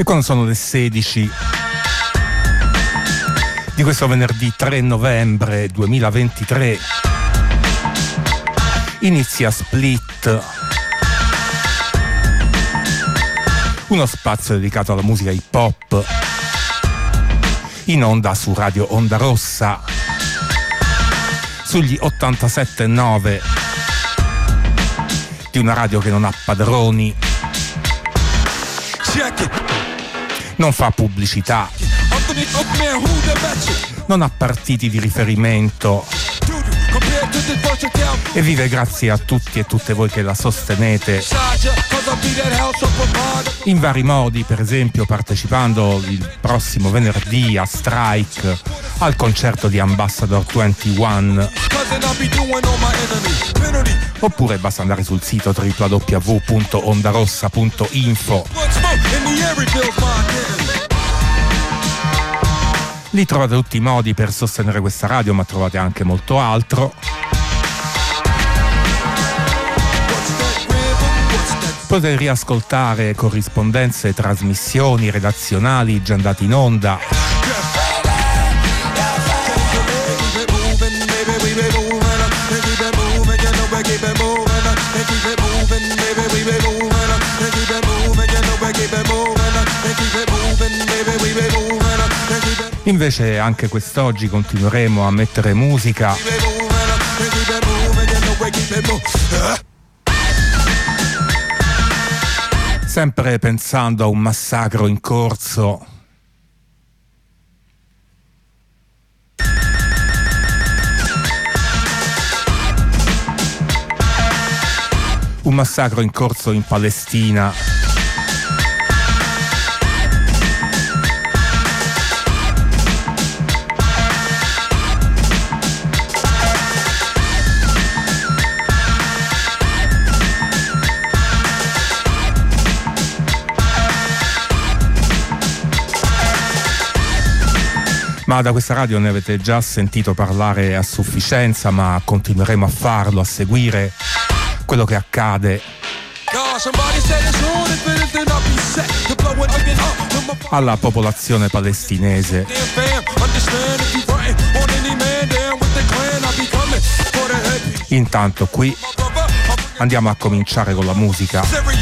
quando sono le 16 di questo venerdì 3 novembre 2023 inizia Split, uno spazio dedicato alla musica hip hop in onda su Radio Onda Rossa sugli 87.9 di una radio che non ha padroni, non fa pubblicità, non ha partiti di riferimento e vive grazie a tutti e tutte voi che la sostenete in vari modi, per esempio partecipando il prossimo venerdì a Strike al concerto di Ambassador 21, oppure basta andare sul sito www.ondarossa.info. Lì trovate tutti i modi per sostenere questa radio, ma trovate anche molto altro. Potete riascoltare corrispondenze, trasmissioni redazionali già andate in onda. Invece anche quest'oggi continueremo a mettere musica sempre pensando a un massacro in corso. Un massacro in corso in Palestina. Ma da questa radio ne avete già sentito parlare a sufficienza, ma continueremo a farlo, a seguire quello che accade alla popolazione palestinese. Intanto qui andiamo a cominciare con la musica.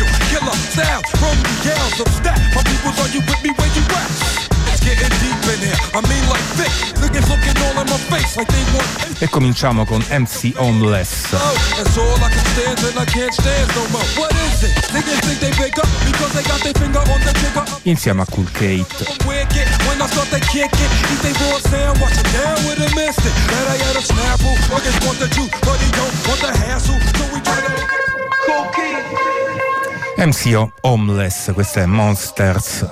E cominciamo con MC Homeless insieme a Cool Kate. MC Homeless, questo è Monsters.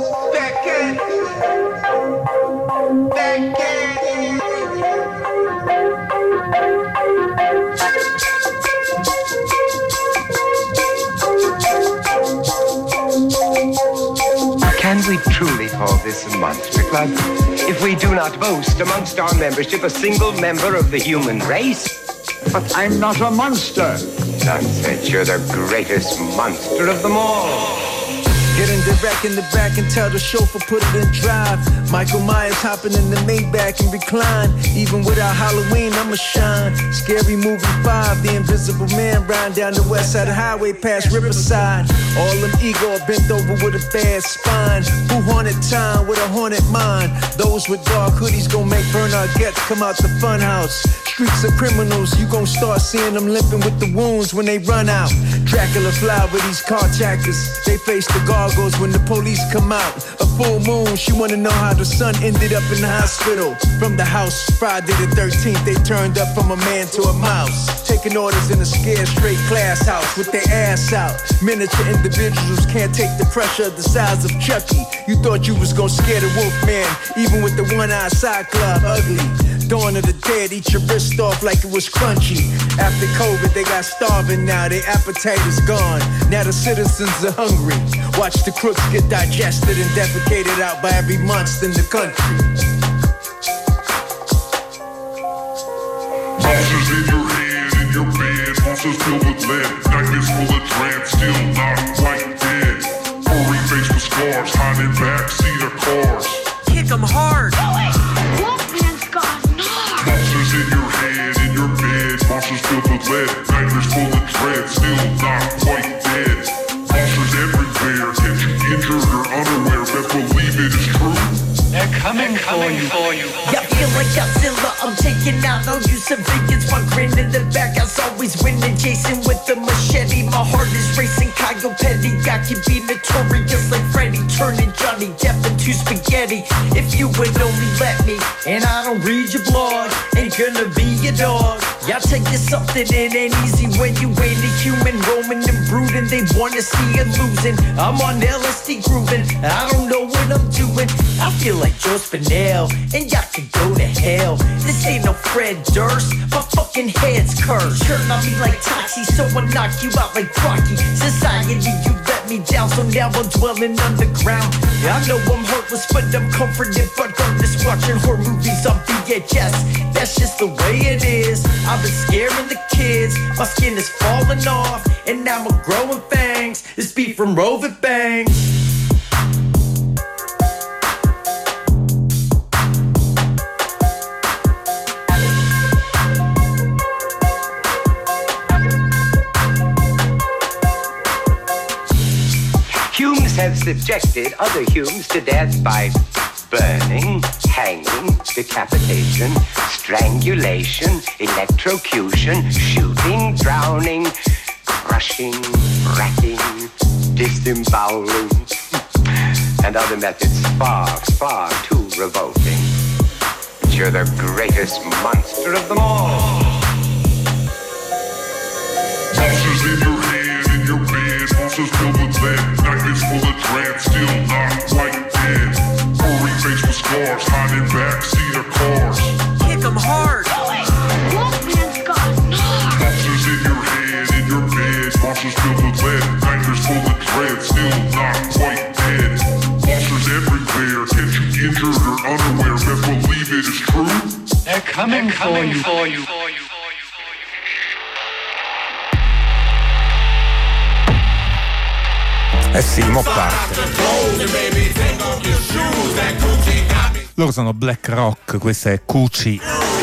Can we truly call this a monster club if we do not boast amongst our membership a single member of the human race? But I'm not a monster. Nonsense, you're the greatest monster of them all. Get in the back and tell the chauffeur put it in drive. Michael Myers hopping in the Maybach and recline. Even without Halloween, I'ma shine. Scary Movie 5, the Invisible Man riding down the west side of the highway past Riverside. All them Igor bent over with a bad spine. Who haunted time with a haunted mind? Those with dark hoodies gon' make Bernard Getz come out the funhouse. Streets of criminals, you gon' start seeing them limping with the wounds when they run out. Dracula fly with these carjackers. They face the gargoyles when the police come out. A full moon, she wanna know how the son ended up in the hospital. From the house, Friday the 13th, they turned up from a man to a mouse. Taking orders in a scared straight class house with their ass out. Miniature individuals can't take the pressure of the size of Chucky. You thought you was gonna scare the wolf man, even with the one-eyed cyclops, ugly. Dawn of the dead, eat your wrist off like it was crunchy. After COVID, they got starving now, their appetite is gone. Now the citizens are hungry. Watch the crooks get digested and defecated out by every monster in the country. Monsters in your head, in your bed, monsters filled with lead. Nightmares full of dread, still not quite dead. Furry face was scars, hiding backseat of cars. Kick 'em hard. Wolfman's got narc. Monsters in your head, in your bed, monsters filled with lead, nightmares full of dread, still not quite dead. Monsters everywhere, get you injured or unaware, best believe it is true. They're coming for you. Yeah, feel like Godzilla, I'm taking out all you civilians. My grin in the back, I was always winning. Jason with the machete, my heart is racing. Kyle Petty, I can be notorious like Freddy, turning Johnny Depp into spaghetti. If you would only let me, and I don't read your blog, ain't gonna be your dog. Y'all tell you something, it ain't easy when you ain't a human, roaming and brooding. They wanna see you losing. I'm on LSD grooving, I don't know what I'm doing. I feel like Joe Spinell, and y'all can go to hell. This ain't no Fred Durst, my fucking head's cursed. Turn on me like Toxie, so I'll knock you out like Rocky. Society, you let me down, so now I'm dwelling underground. I know I'm hurtless, but I'm comforted, but heartless. Watching horror movies on VHS, that's just the way it is. I've been scaring the kids, my skin is falling off, and now I'm growing fangs. This beat from Rovit Bangs. Humans have subjected other humans to death by burning, hanging, decapitation, strangulation, electrocution, shooting, drowning, crushing, racking, disemboweling, and other methods far, far too revolting. But you're the greatest monster of them all. Monsters in your head, in your bed, monsters filled with lead, nightmares full of dread, still not quite dead. Furry face with scars, hiding backseat of cars. Kick 'em hard. Wolfman's got narc. Monsters in your head, in your bed, monsters filled with lead, nightmares full of dread, still not quite dead. Monsters everywhere, get you injured or unaware, best believe it is true. They're coming for you. Eh sì, mo parte. Loro sono Black Rock, questa è Cucci.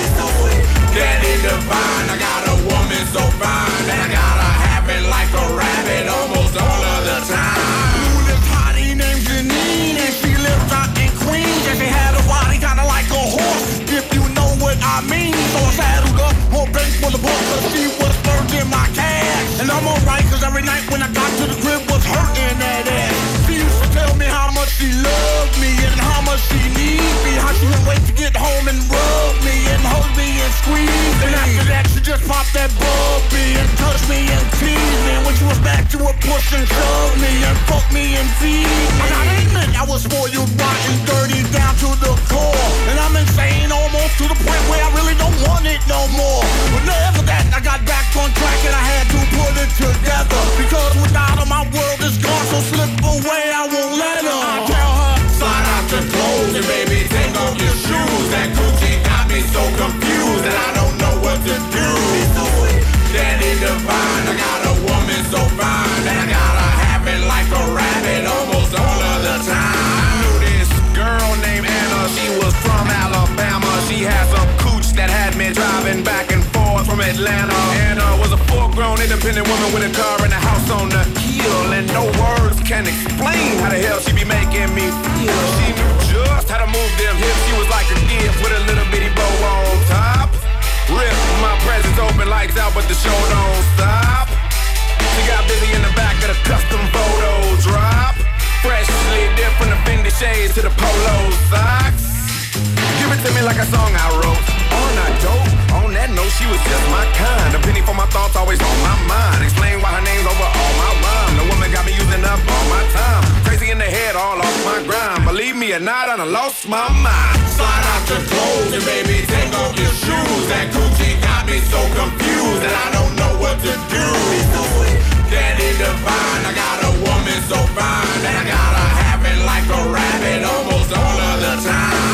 And I'm alright, cause every night when I got to the crib was hurting that ass. She used to tell me how much she loved me and how much she needs me. How she would wait to get home and rub me and hold me and squeeze me. And after that she just popped that bubby and touched me and teased me. And when she was back to her push and shove me and fuck me and feed me. I gotta admit I was spoiled, rotten, dirty down to the core. And I'm insane almost to the point where I really don't want it no more. But never that I got back on track and I had to put it together. Because without her my world is gone, so slip away, I won't let her. I tell her, slide out your clothes and baby take off your shoes. That Gucci got me so confused that I don't know what to do. Daddy divine, I got a woman so fine that I gotta have it like a rabbit almost all of the time. I knew this girl named Anna, she was from Alabama. She had some cooch that had me driving back and forth from Atlanta. Anna was a full-grown independent woman with a car and a house on the hill. And no words can explain how the hell she be making me feel. She knew just how to move them hips. She was like a gift with a little bitty bow on top. Rip, my presence open, lights out, but the show don't stop. She got busy in the back of the custom photo drop. Freshly different, the Fendi shades to the polo socks. Give it to me like a song I wrote. On a dope, on that note, she was just my kind. A penny for my thoughts, always on my mind. Explain why her name's over all my rhyme. The woman got me using up all my time. Crazy in the head, all off my grind. Believe me or not, I done lost my mind. Slide out your clothes and baby, take off your shoes. That Gucci got me so confused that I don't know what to do. Daddy divine, I got a woman so fine that I gotta have it like a rabbit almost all of the time.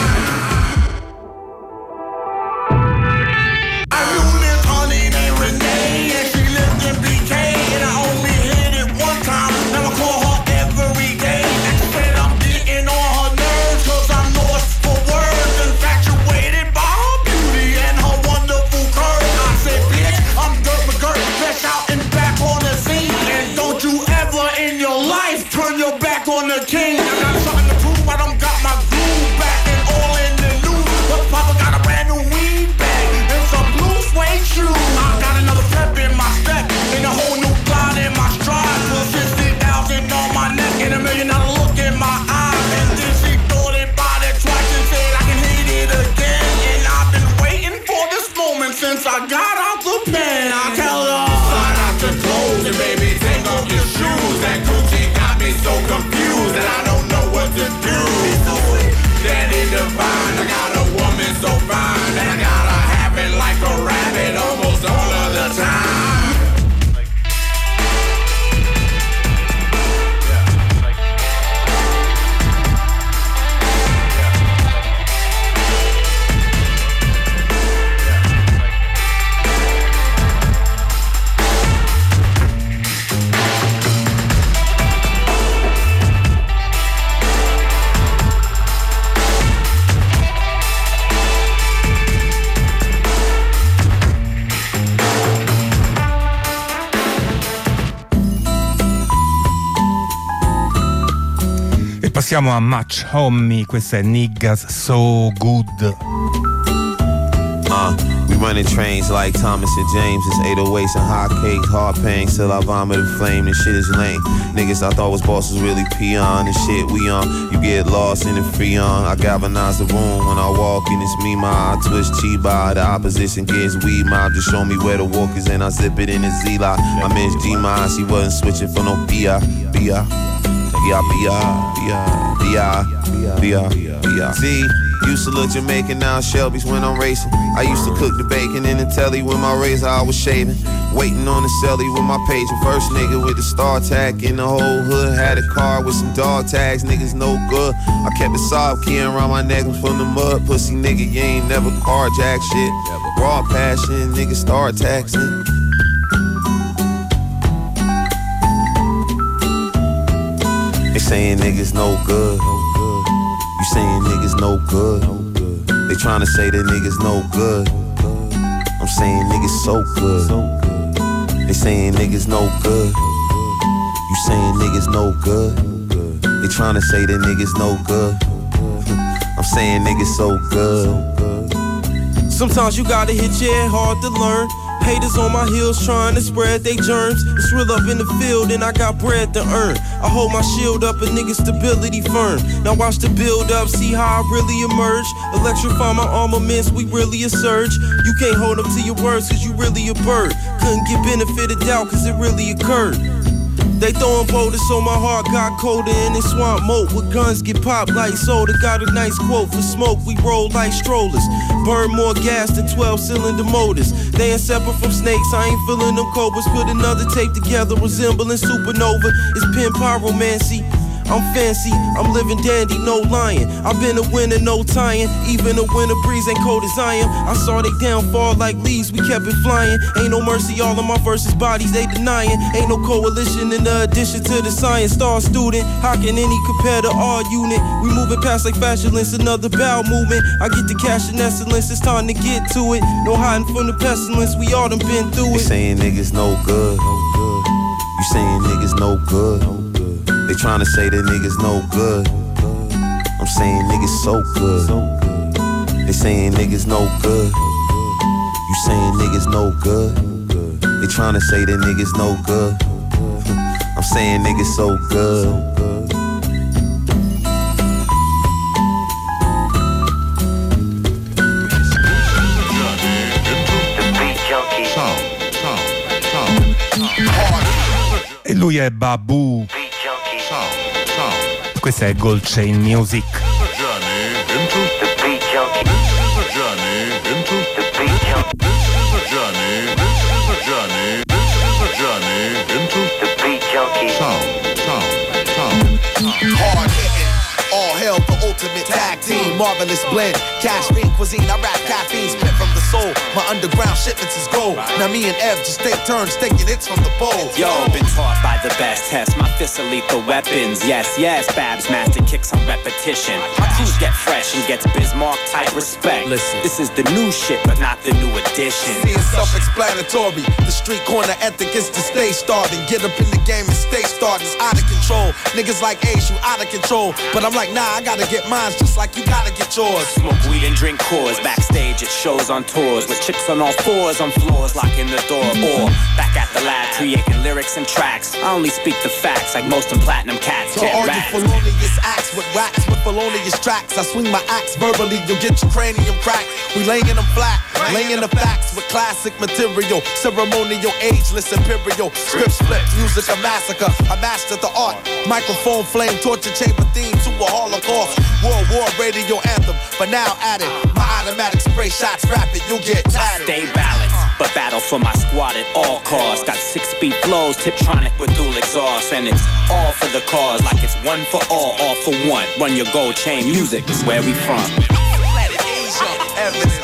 I knew this honey named Renee, and she lived in BK, and I only hit it one time. Now I call her every day. And she said Man, I tell her, slide out your clothes and baby, take off your shoes. That Gucci got me so confused that I don't know what to do. Daddy divine, I got a woman so fine that I gotta have it like a rabbit almost all of the time. Passiamo a Much Homie, questa è Niggas So Good. We running trains like Thomas and James. It's 808s and hot cakes, hard pain. Still I vomit a flame, this shit is lame. Niggas I thought was bosses really peon. And shit we on, you get lost in the freon. I galvanize the room when I walk in, it's me, I twist Chiba. The opposition gets weed mob. Just show me where the walk is and I zip it in the Z-Lock. I miss G-Ma, she wasn't switching for no B.I. See, used to look Jamaican, now Shelby's when I'm racing. I used to cook the bacon in the telly with my razor, I was shaving. Waiting on the celly with my pager. First nigga with the star tag in the whole hood. Had a car with some dog tags, niggas no good. I kept a sob key around my neck from the mud. Pussy nigga, you ain't never carjack shit. Raw passion, nigga start taxing. They saying niggas no good. You saying niggas no good. They tryna say that niggas no good. I'm saying niggas so good. They saying niggas no good. You saying niggas no good. They tryna say that niggas no good. I'm saying niggas so good. Sometimes you gotta hit your head hard to learn. Haters on my heels trying to spread they germs. It's real up in the field and I got bread to earn. I hold my shield up, a nigga stability firm. Now watch the build up, see how I really emerge. Electrify my armaments, we really a surge. You can't hold up to your words cause you really a bird. Couldn't get benefit of doubt cause it really occurred. They throwing boulders so my heart got colder in this swamp moat. With guns get popped like soda. Got a nice quote for smoke, we roll like strollers. Burn more gas than 12-cylinder motors. They ain't separate from snakes, I ain't feeling them cobras. Put another tape together resembling supernova. It's pin pyromancy. I'm fancy, I'm living dandy, no lying. I've been a winner, no tying. Even a winter breeze ain't cold as I am. I saw they downfall like leaves, we kept it flying. Ain't no mercy, all of my verses bodies they denying. Ain't no coalition in the addition to the science. Star student, how can any compare to our unit? We moving past like fashionless, another bowel movement. I get the cash and excellence, it's time to get to it. No hiding from the pestilence, we all done been through it. They saying niggas no good. You saying niggas no good. They tryna say that niggas no good. I'm saying niggas so good. They saying niggas no good. You saying niggas no good. They tryna say that niggas no good. I'm saying niggas so good. E lui è Babu. Questa è Gold Chain Music. Hard hitting, all hell the ultimate tag team, marvelous blend. Cash-free cuisine, I rap caffeine, spit from the soul. My underground shipments is gold. Now me and Ev just take turns taking hits from the bowl. Yo, been taught by the best, test my fists are lethal weapons. Yes, yes, Babs master kicks on repetition. My crews get fresh and gets Bismarck type respect. Listen, this is the new shit, but not the new edition. See, it's self-explanatory. The street corner ethic is to stay starving. Get up in the game and stay started. It's out of control. Niggas like Ace, you out of control. But I'm like, nah, I gotta get mine just like you gotta get yours. Smoke weed We didn't drink Coors backstage at shows on tours with chicks on all fours on floors locking the door. Or back at the lab creating lyrics and tracks. I only speak the facts like most in platinum cats. So all you felonious acts with wax with felonious tracks. I swing my axe verbally, you'll get your cranium cracked. We laying them flat, laying the facts with classic material. Ceremonial, ageless, imperial. Scripts flipped, music a massacre. I mastered the art. Microphone flame, torture chamber theme to a Holocaust. World War radio anthem, but now added. My automatic spray shots rapid, you'll get tatted. Stay balanced, but battle for my squad at all costs. Got 6-speed flows, Tiptronic with dual exhaust. And it's all for the cause, like it's one for all for one. Run your gold chain, music is where we from. Evidence.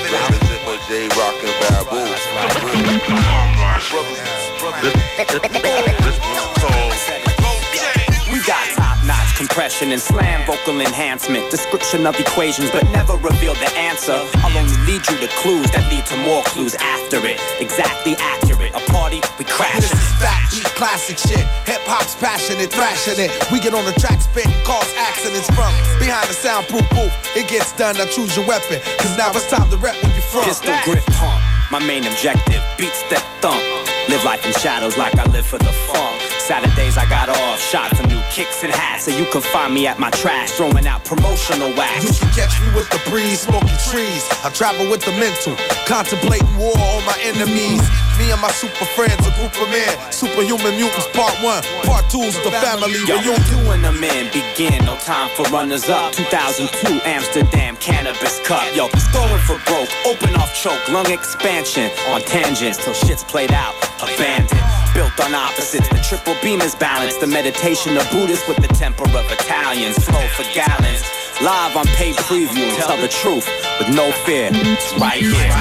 We got top-notch compression and slam vocal enhancement. Description of equations, but never reveal the answer. I'll only lead you to clues that lead to more clues after it. Exactly accurate. A party, we crash. This is fact, classic shit. Hip-hop's passionate, thrashing it. We get on the track, spitting, cause accidents from behind the soundproof booth. It gets done, now choose your weapon. Cause now it's time to rep where you're from. Pistol grip pump, my main objective. Beat, step, thump. Live life in shadows like I live for the funk. Saturdays I got off, shot for new kicks and hats. So you can find me at my trash, throwing out promotional wax. You can catch me with the breeze, smoking trees. I travel with the mental, contemplating war on my enemies. Me and my super friends, a group of men. Superhuman mutants, part 1, part 2's the family reunion. You and the men begin, no time for runners up. 2002 Amsterdam Cannabis Cup. Yo, going for broke, open off choke, lung expansion on tangents till shit's played out, abandoned. Built on opposites, the triple beam is balanced. The meditation of Buddhists with the temper of Italians. Flow for gallons, live on paid preview. Tell the truth with no fear, it's right here.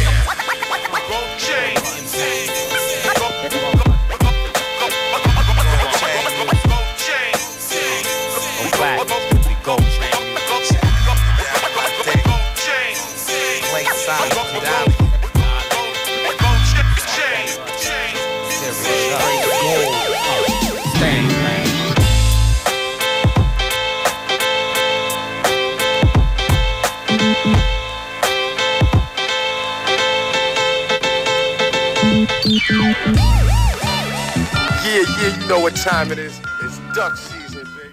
Yeah, you know what time it is. It's duck season, baby.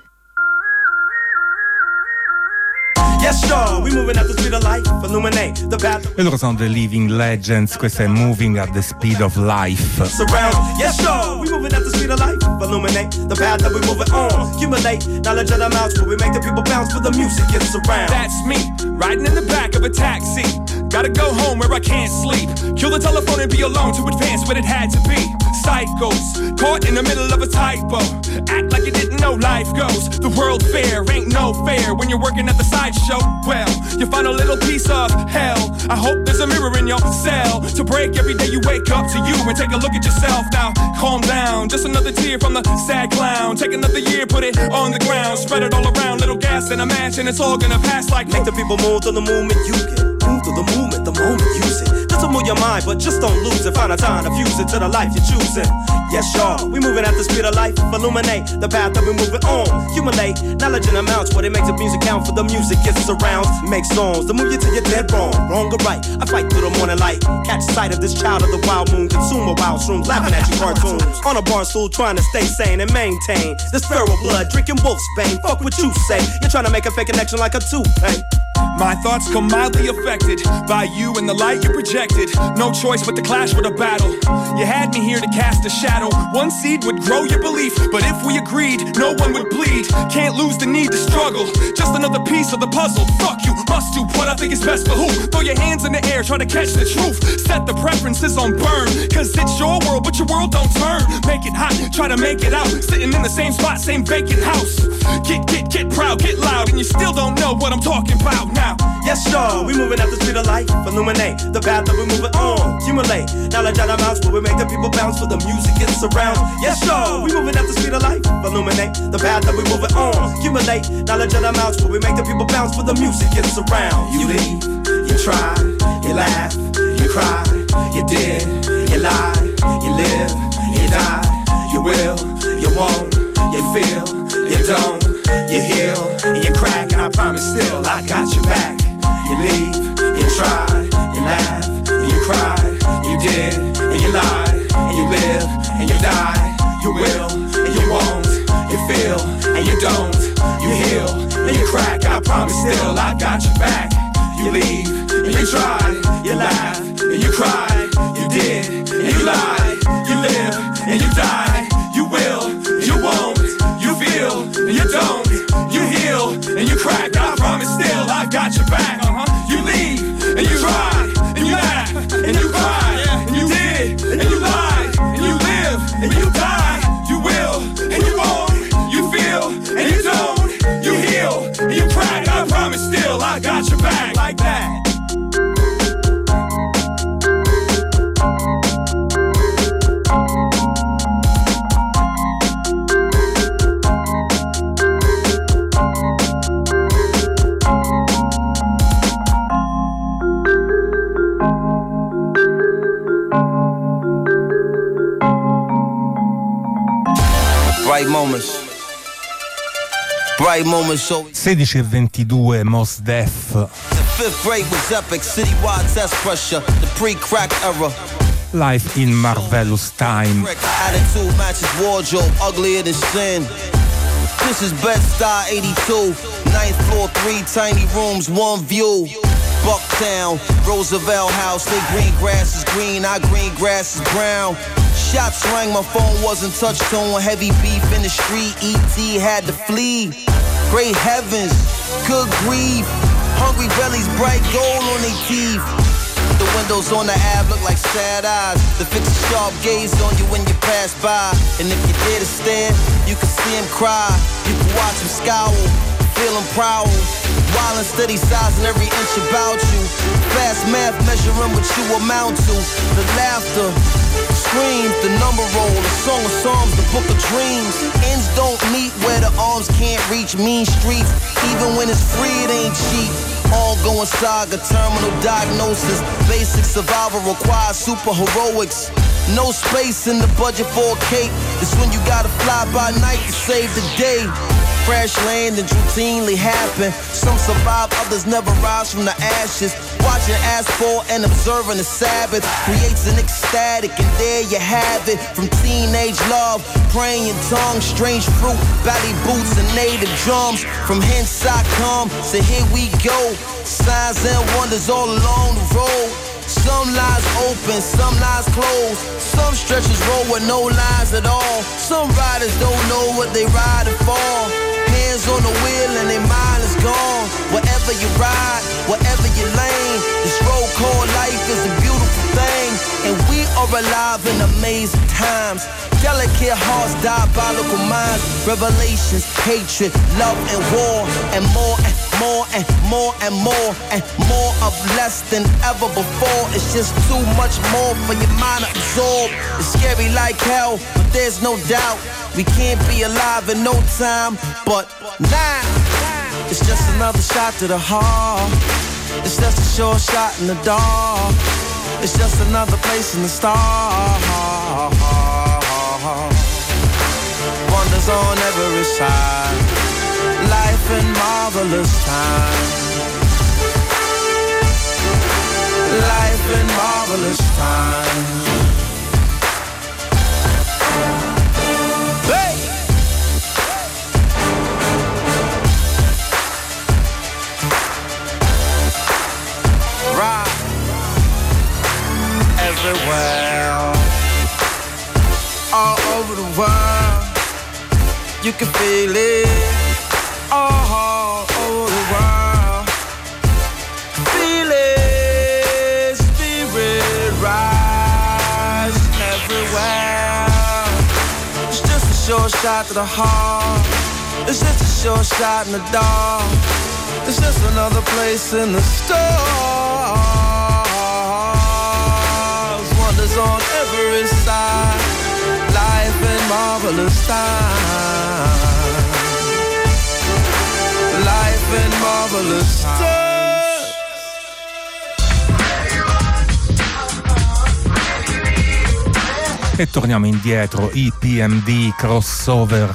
Yes, sure, we moving at the speed of light, illuminate the path. E loro sono The Living Legends, questa è Moving at the Speed of Life. Surround, yes, sure, we moving at the speed of light, illuminate the path that we moving on. Accumulate knowledge of the mouse where we make the people bounce for the music gets around. That's me, riding in the back of a taxi. Gotta go home where I can't sleep. Kill the telephone and be alone to advance what it had to be. Psychos, caught in the middle of a typo. Act like you didn't know life goes. The world fair ain't no fair when you're working at the sideshow. Well, you find a little piece of hell. I hope there's a mirror in your cell to break every day you wake up to you and take a look at yourself. Now, calm down, just another tear from the sad clown. Take another year, put it on the ground. Spread it all around, little gas in a mansion. It's all gonna pass like. Make the people move to the movement you get. Move to the movement, the moment use it. Just to move your mind, but just don't lose it. Find a time to fuse it to the life you're choosing. Yes, y'all, we moving at the speed of life. Illuminate the path that we're moving on. Accumulate knowledge in amounts where they make the music count for the music gets around. Make songs to move you till you're dead wrong. Wrong or right, I fight through the morning light. Catch sight of this child of the wild moon. Consume a wild shrooms, laughing at you cartoons. On a bar stool trying to stay sane and maintain this feral blood, drinking wolf's bane. Fuck what you say, you're trying to make a fake connection like a toothpaste. My thoughts come mildly affected by you and the light you projected. No choice but to clash with a battle. You had me here to cast a shadow. One seed would grow your belief, but if we agreed, no one would bleed. Can't lose the need to struggle. Just another piece of the puzzle. Fuck you, must do what I think is best for who? Throw your hands in the air, try to catch the truth. Set the preferences on burn, cause it's your world, but your world don't turn. Make it hot, try to make it out. Sitting in the same spot, same vacant house. Get proud, get loud, and you still don't know what I'm talking about now. Yes, sure, we moving at the speed of light. Illuminate the path that we're moving on. Accumulate knowledge out of mouths where we make the people bounce for the music gets around. Yes, sure, we moving at the speed of light. Illuminate the path that we're moving on. Accumulate knowledge out of mouths where we make the people bounce for the music gets around. You leave, you try, you laugh, you cry, you did, you lie, you live, you die, you will, you won't, you feel, you don't, you heal, you crack, and I promise still I got your back. you leave, you tried, you laughed, and you cried, you did, and you lied, and you live, and you die, you will, and you won't, you feel, and you don't, you heal, and you crack, I promise still I got your back. You leave, and you tried, you laughed, and you cried, you did, and you lied, you live, and you die, you will, you won't, you feel, and you don't, you heal, and you crack, I promise still I got your back. You leave, and you try, and you laugh, and you cry, and you did, and you lied, and you live, and you die, you will, and you won't, you feel, and you don't, you heal, and you crack, I promise still I got your back. Like that. Bright moments so 16:22 Mos Def. The fifth grade was epic, citywide test pressure, the pre-crack era. Life in Marvelous Time. Attitude matches wardrobe, uglier than sin. This is Bed-Stuy 82, 9th floor, 3 tiny rooms, 1 view. Bucktown, Roosevelt House, they green grass is green, our green grass is brown. Shots rang, my phone wasn't touch tone. Heavy beef in the street, E.T. had to flee. Great heavens, good grief. Hungry bellies, bright gold on their teeth. The windows on the Ave look like sad eyes. The fix a sharp gaze on you when you pass by. And if you dare to stare, you can see him cry. You can watch him scowl, feeling proud. Wild and steady sizing every inch about you. Fast math measuring what you amount to. The laughter, screams, the number roll, the song of songs, the book of dreams. Ends don't meet where the arms can't reach. Mean streets, even when it's free, it ain't cheap. All going saga, terminal diagnosis. Basic survival requires super heroics. No space in the budget for a cape. It's when you gotta fly by night to save the day. Crash landings routinely happen. Some survive, others never rise from the ashes. Watching asphalt and observing the Sabbath creates an ecstatic, and there you have it. From teenage love, praying in tongues, strange fruit, ballet boots and native drums. From hence I come, so here we go. Signs and wonders all along the road. Some lines open, some lines closed. Some stretches roll with no lines at all. Some riders don't know what they riding for. Hands on the wheel and their mind is gone. Wherever you ride, wherever you lane, this road called life is a beautiful thing. And we are alive in amazing times. Delicate hearts, diabolical minds. Revelations, hatred, love and war. And more and more and more and more. And more of less than ever before. It's just too much more for your mind to absorb. It's scary like hell, but there's no doubt we can't be alive in no time. But now, it's just another shot to the heart. It's just a short shot in the dark. It's just another place in the stars. Wonders on every side. Life in marvelous time. Life in marvelous time. Hey! Rock everywhere, all over the world. You can feel it all over the world. Feel it, spirit rise everywhere. It's just a short shot to the heart. It's just a short shot in the dark. It's just another place in the stars. Wonders on every side. Life in marvelous time. Life in marvelous time. E torniamo indietro, EPMD crossover.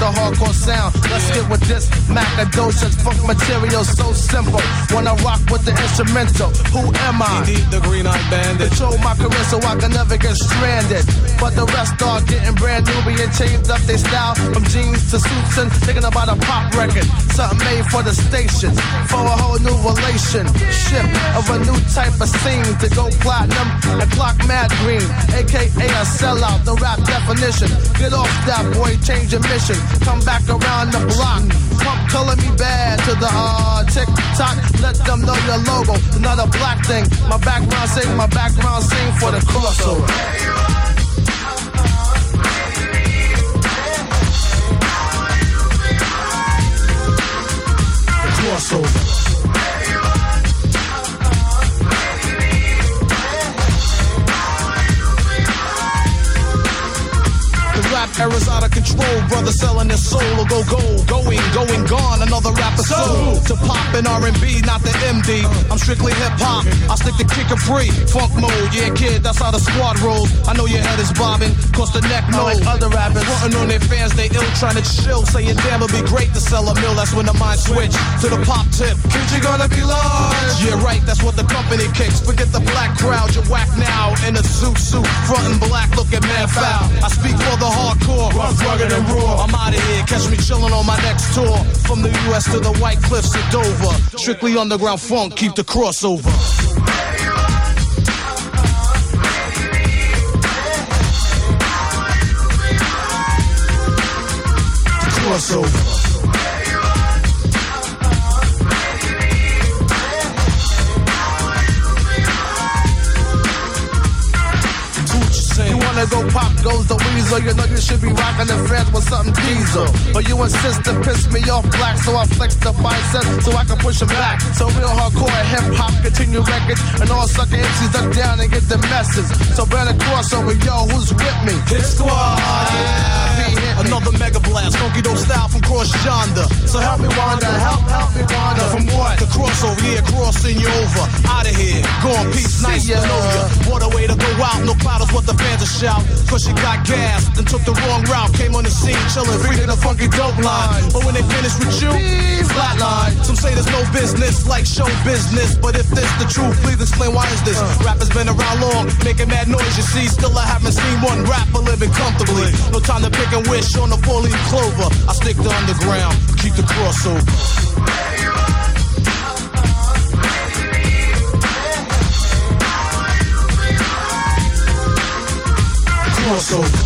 the hardcore sound. Let's get with this Macadocious funk material so simple. Wanna rock with the instrumental. Who am I? Indeed, the Green-Eyed Bandit. Control my career so I can never get stranded. But the rest are getting brand new, being changed up their style from jeans to suits and thinking about a pop record. Something made for the station, for a whole new relationship of a new type of scene to go platinum and clock mad green, aka a sellout, the rap definition. Get off that boy, change your mission. Come back around the block. Pump color me bad to the tick-tock. Let them know your logo, not a black thing. My background sing for the crossover. The crossover. Rap era's out of control, brother selling their soul or go gold. Going, gone, another rapper soul. To pop in R&B, not the MD. I'm strictly hip-hop, I stick to kick a free. Funk mode, yeah kid, that's how the squad rolls. I know your head is bobbing, cause the neck knows. Like other rappers, frontin' on their fans, they ill, trying to chill. Saying damn, it'd be great to sell a mill. That's when the mind switch to the pop tip. Kid, you gonna be large. Yeah right, that's what the company kicks. Forget the black crowd, you're whack now. In a suit, frontin' black, looking mad foul. I speak for the hardcore, rough, rugged, and raw. I'm out of here, catch me chillin' on my next tour. From the US to the White Cliffs of Dover. Strictly underground funk, keep the crossover. The crossover. You wanna go pop, goes the weasel. You know you should be rocking the fans with something diesel. But you insist to piss me off black, so I flex the biceps so I can push them back. So real hardcore hip-hop, continue records, and all sucker MCs duck down and get the message. So burn a crossover, yo, who's with me? Hit Squad, yeah. Another mega blast, funky dope style from cross yonder. So help me wander, help me wander. From what? The crossover, yeah, crossing you over. Out of here, go in peace, nice to know ya. What a way to go out, no cloud is what the fans are shout. Cause you got gas, then took the wrong route. Came on the scene, chillin', reading a funky dope line. But when they finish with you, flatline. Some say there's no business, like show business. But if this the truth, please explain why is this? Rappers been around long, making mad noise, you see. Still I haven't seen one rapper living comfortably. No time to pick and wish on the four-leaf clover. I stick to underground, keep the crossover. Crossover.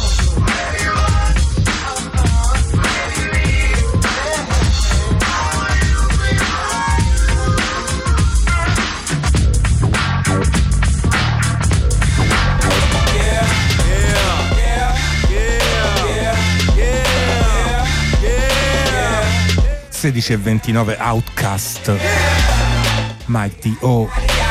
E 29 Outcast, Mighty O.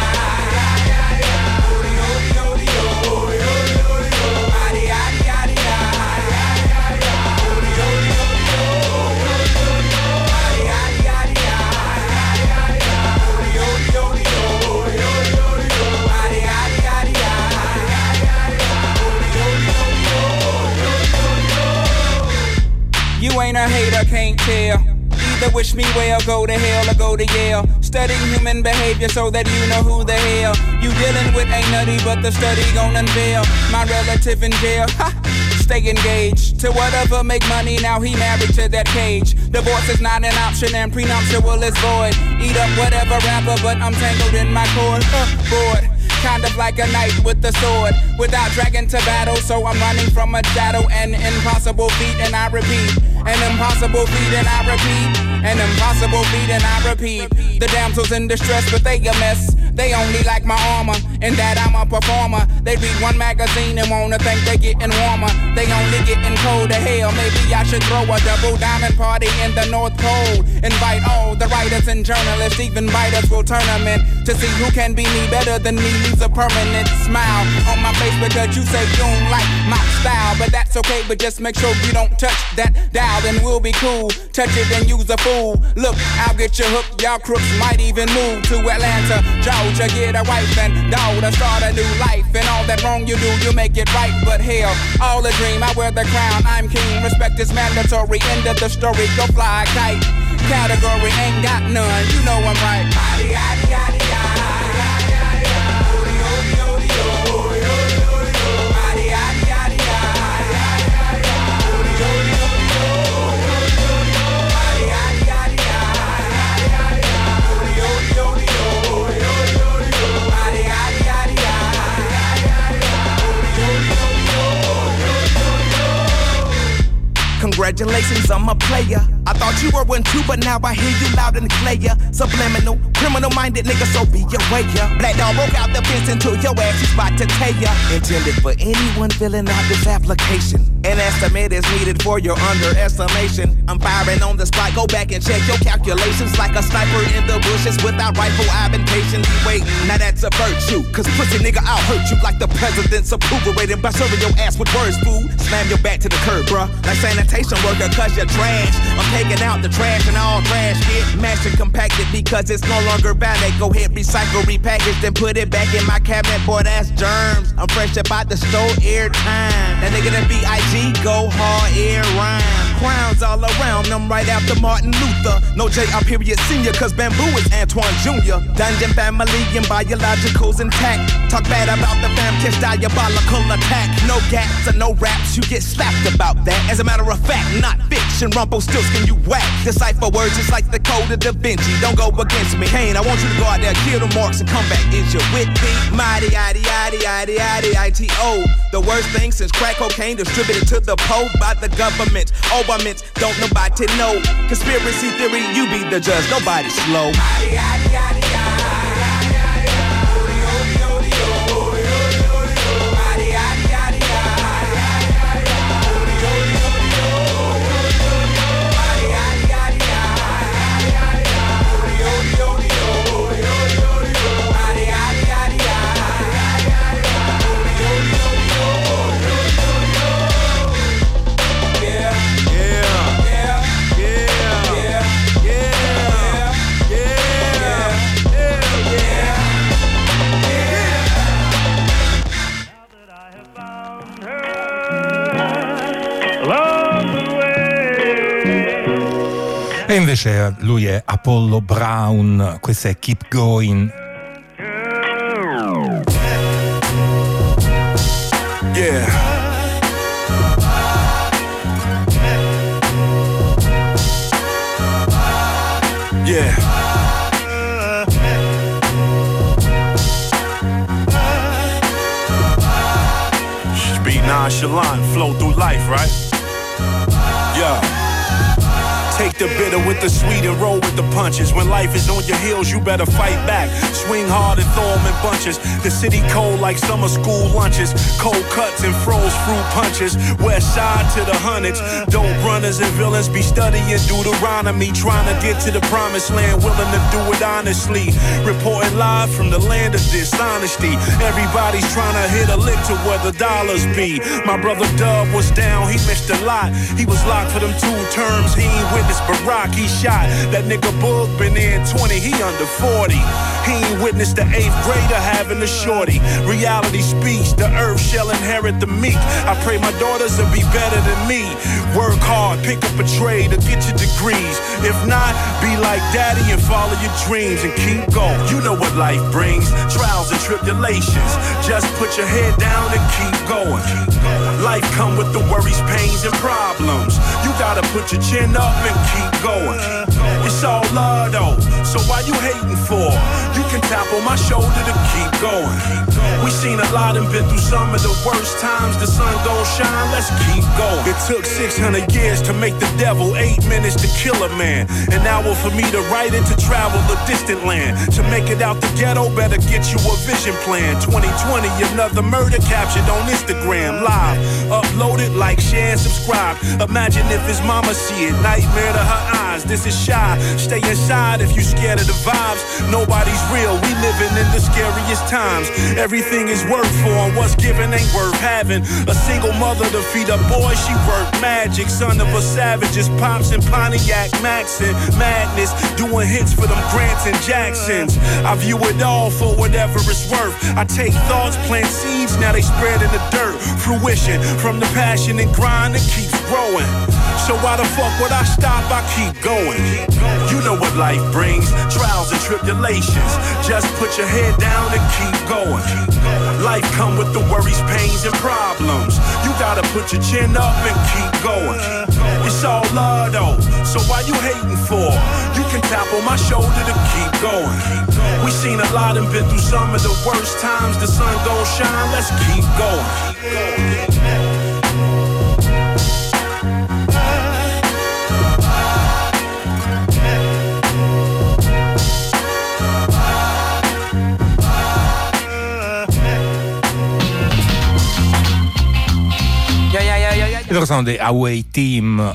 You ain't a hater, can't tell. Either wish me well, go to hell or go to Yale. Studying human behavior so that you know who the hell you dealing with ain't nutty, but the study gon' unveil my relative in jail. Ha! Stay engaged to whatever make money, now he married to that cage. Divorce is not an option and prenuptial is void. Eat up whatever rapper, but I'm tangled in my cord. Bored. Kind of like a knight with a sword, without dragging to battle, so I'm running from a shadow. An impossible feat, and I repeat. An impossible feat, and I repeat. An impossible feat, and I repeat. The damsels in distress, but they a mess. They only like my armor, and that I'm a performer. They read one magazine and wanna think they getting warmer. They only getting colder. Hell, maybe I should throw a double diamond party in the North Pole. Invite all the writers and journalists, even biters will tournament to see who can be me better than me. Leaves a permanent smile on my face because you say you don't like my style. But that's okay, but just make sure you don't touch that dial, then we'll be cool. Touch it and use a fool. Look, I'll get you hooked. Y'all crooks might even move to Atlanta, Georgia, you get a wife and daughter, start a new life. And all that wrong you do, you make it right. But hell, all a dream, I wear the crown, I'm king. Respect is mandatory, end of the story, go fly a kite. Category ain't got none, you know I'm right. Congratulations, I'm a player. I thought you were one too, but now I hear you loud and clear. Subliminal, criminal-minded nigga, so be aware. Black dog broke out the fence into your ass, he's about to tell ya. Intended for anyone filling out this application. An estimate is needed for your underestimation. I'm firing on the spot, go back and check your calculations. Like a sniper in the bushes without rifle, I've been patiently waiting. Now that's a virtue, cause pussy nigga, I'll hurt you like the president's approval rating by serving your ass with words, fool. Slam your back to the curb, bruh, like sanitation worker, cause you're trash. I'm taking out the trash and all trash get mashed and compacted because it's no longer valid. Go ahead, recycle, repackage, then put it back in my cabinet, boy, that's germs. I'm fresh about the store airtime. That nigga that B.I.G. go hard, air rhyme. Crowns all around them right after Martin Luther. No J.R. period senior, cause Bamboo is Antoine Jr. Dungeon family and biologicals intact. Talk bad about the fam, catch diabolical attack. No gaps and no raps, you get slapped about that. As a matter of fact, not fiction, Rumpelstiltskin, you whack. Decipher words just like the code of Da Vinci. Don't go against me. Kane, I want you to go out there, kill the marks and come back. Is you with me? Mighty, yaddy, yaddy, yaddy, yaddy, I-T-O. The worst thing since crack cocaine distributed to the Pope by the government. Obaments, don't nobody know. Conspiracy theory, you be the judge, nobody slow. Mighty, yaddy, yaddy, yaddy. E invece lui è Apollo Brown, questo è Keep Going. Yeah. Yeah. Just be nonchalant, flow through life, right? Yeah. Take the bitter with the sweet and roll with the punches. When life is on your heels, you better fight back. Swing hard and throw them in bunches. The city cold like summer school lunches. Cold cuts and froze fruit punches. West side to the hundreds. Dope runners and villains be studying Deuteronomy. Trying to get to the promised land, willing to do it honestly. Reporting live from the land of dishonesty. Everybody's trying to hit a lick to where the dollars be. My brother Dub was down, he missed a lot. He was locked for them 2 terms, he ain't witnessed Barack, he shot. That nigga Boog been in 20, he under 40. He ain't witnessed the 8th grader having a shorty. Reality speaks, the earth shall inherit the meek. I pray my daughters will be better than me. Work hard, pick up a trade to get your degrees. If not, be like daddy and follow your dreams and keep going. You know what life brings, trials and tribulations. Just put your head down and keep going. Life come with the worries, pains, and problems. You gotta put your chin up and keep going. It's all love though, so why you hating for? You can tap on my shoulder to keep going. We seen a lot and been through some of the worst times. The sun gon' shine, let's keep going. It took 600 years to make the devil, 8 minutes to kill a man. An hour for me to write it, to travel a distant land. To make it out the ghetto, better get you a vision plan. 2020, another murder captured on Instagram live. Upload it, like, share, and subscribe. Imagine if his mama see it, nightmare to her eyes. This is shy, stay inside if you scared of the vibes. Nobody's real, we living in the scariest times. Everything is is worth for, and what's given ain't worth having. A single mother to feed a boy, she worked magic. Son of a savage, just pops and Pontiac Maxin. Madness, doing hits for them Grants and Jacksons. I view it all for whatever it's worth. I take thoughts, plant seeds, now they spread in the dirt. Fruition from the passion and grind that keeps growing. So why the fuck would I stop? I keep going. You know what life brings, trials and tribulations. Just put your head down and keep going. Life come with the worries, pains, and problems. You gotta put your chin up and keep going. It's all love though, so why you hating for? You can tap on my shoulder to keep going. We seen a lot and been through some of the worst times. The sun gon' shine, let's keep going. E loro sono dei Away Team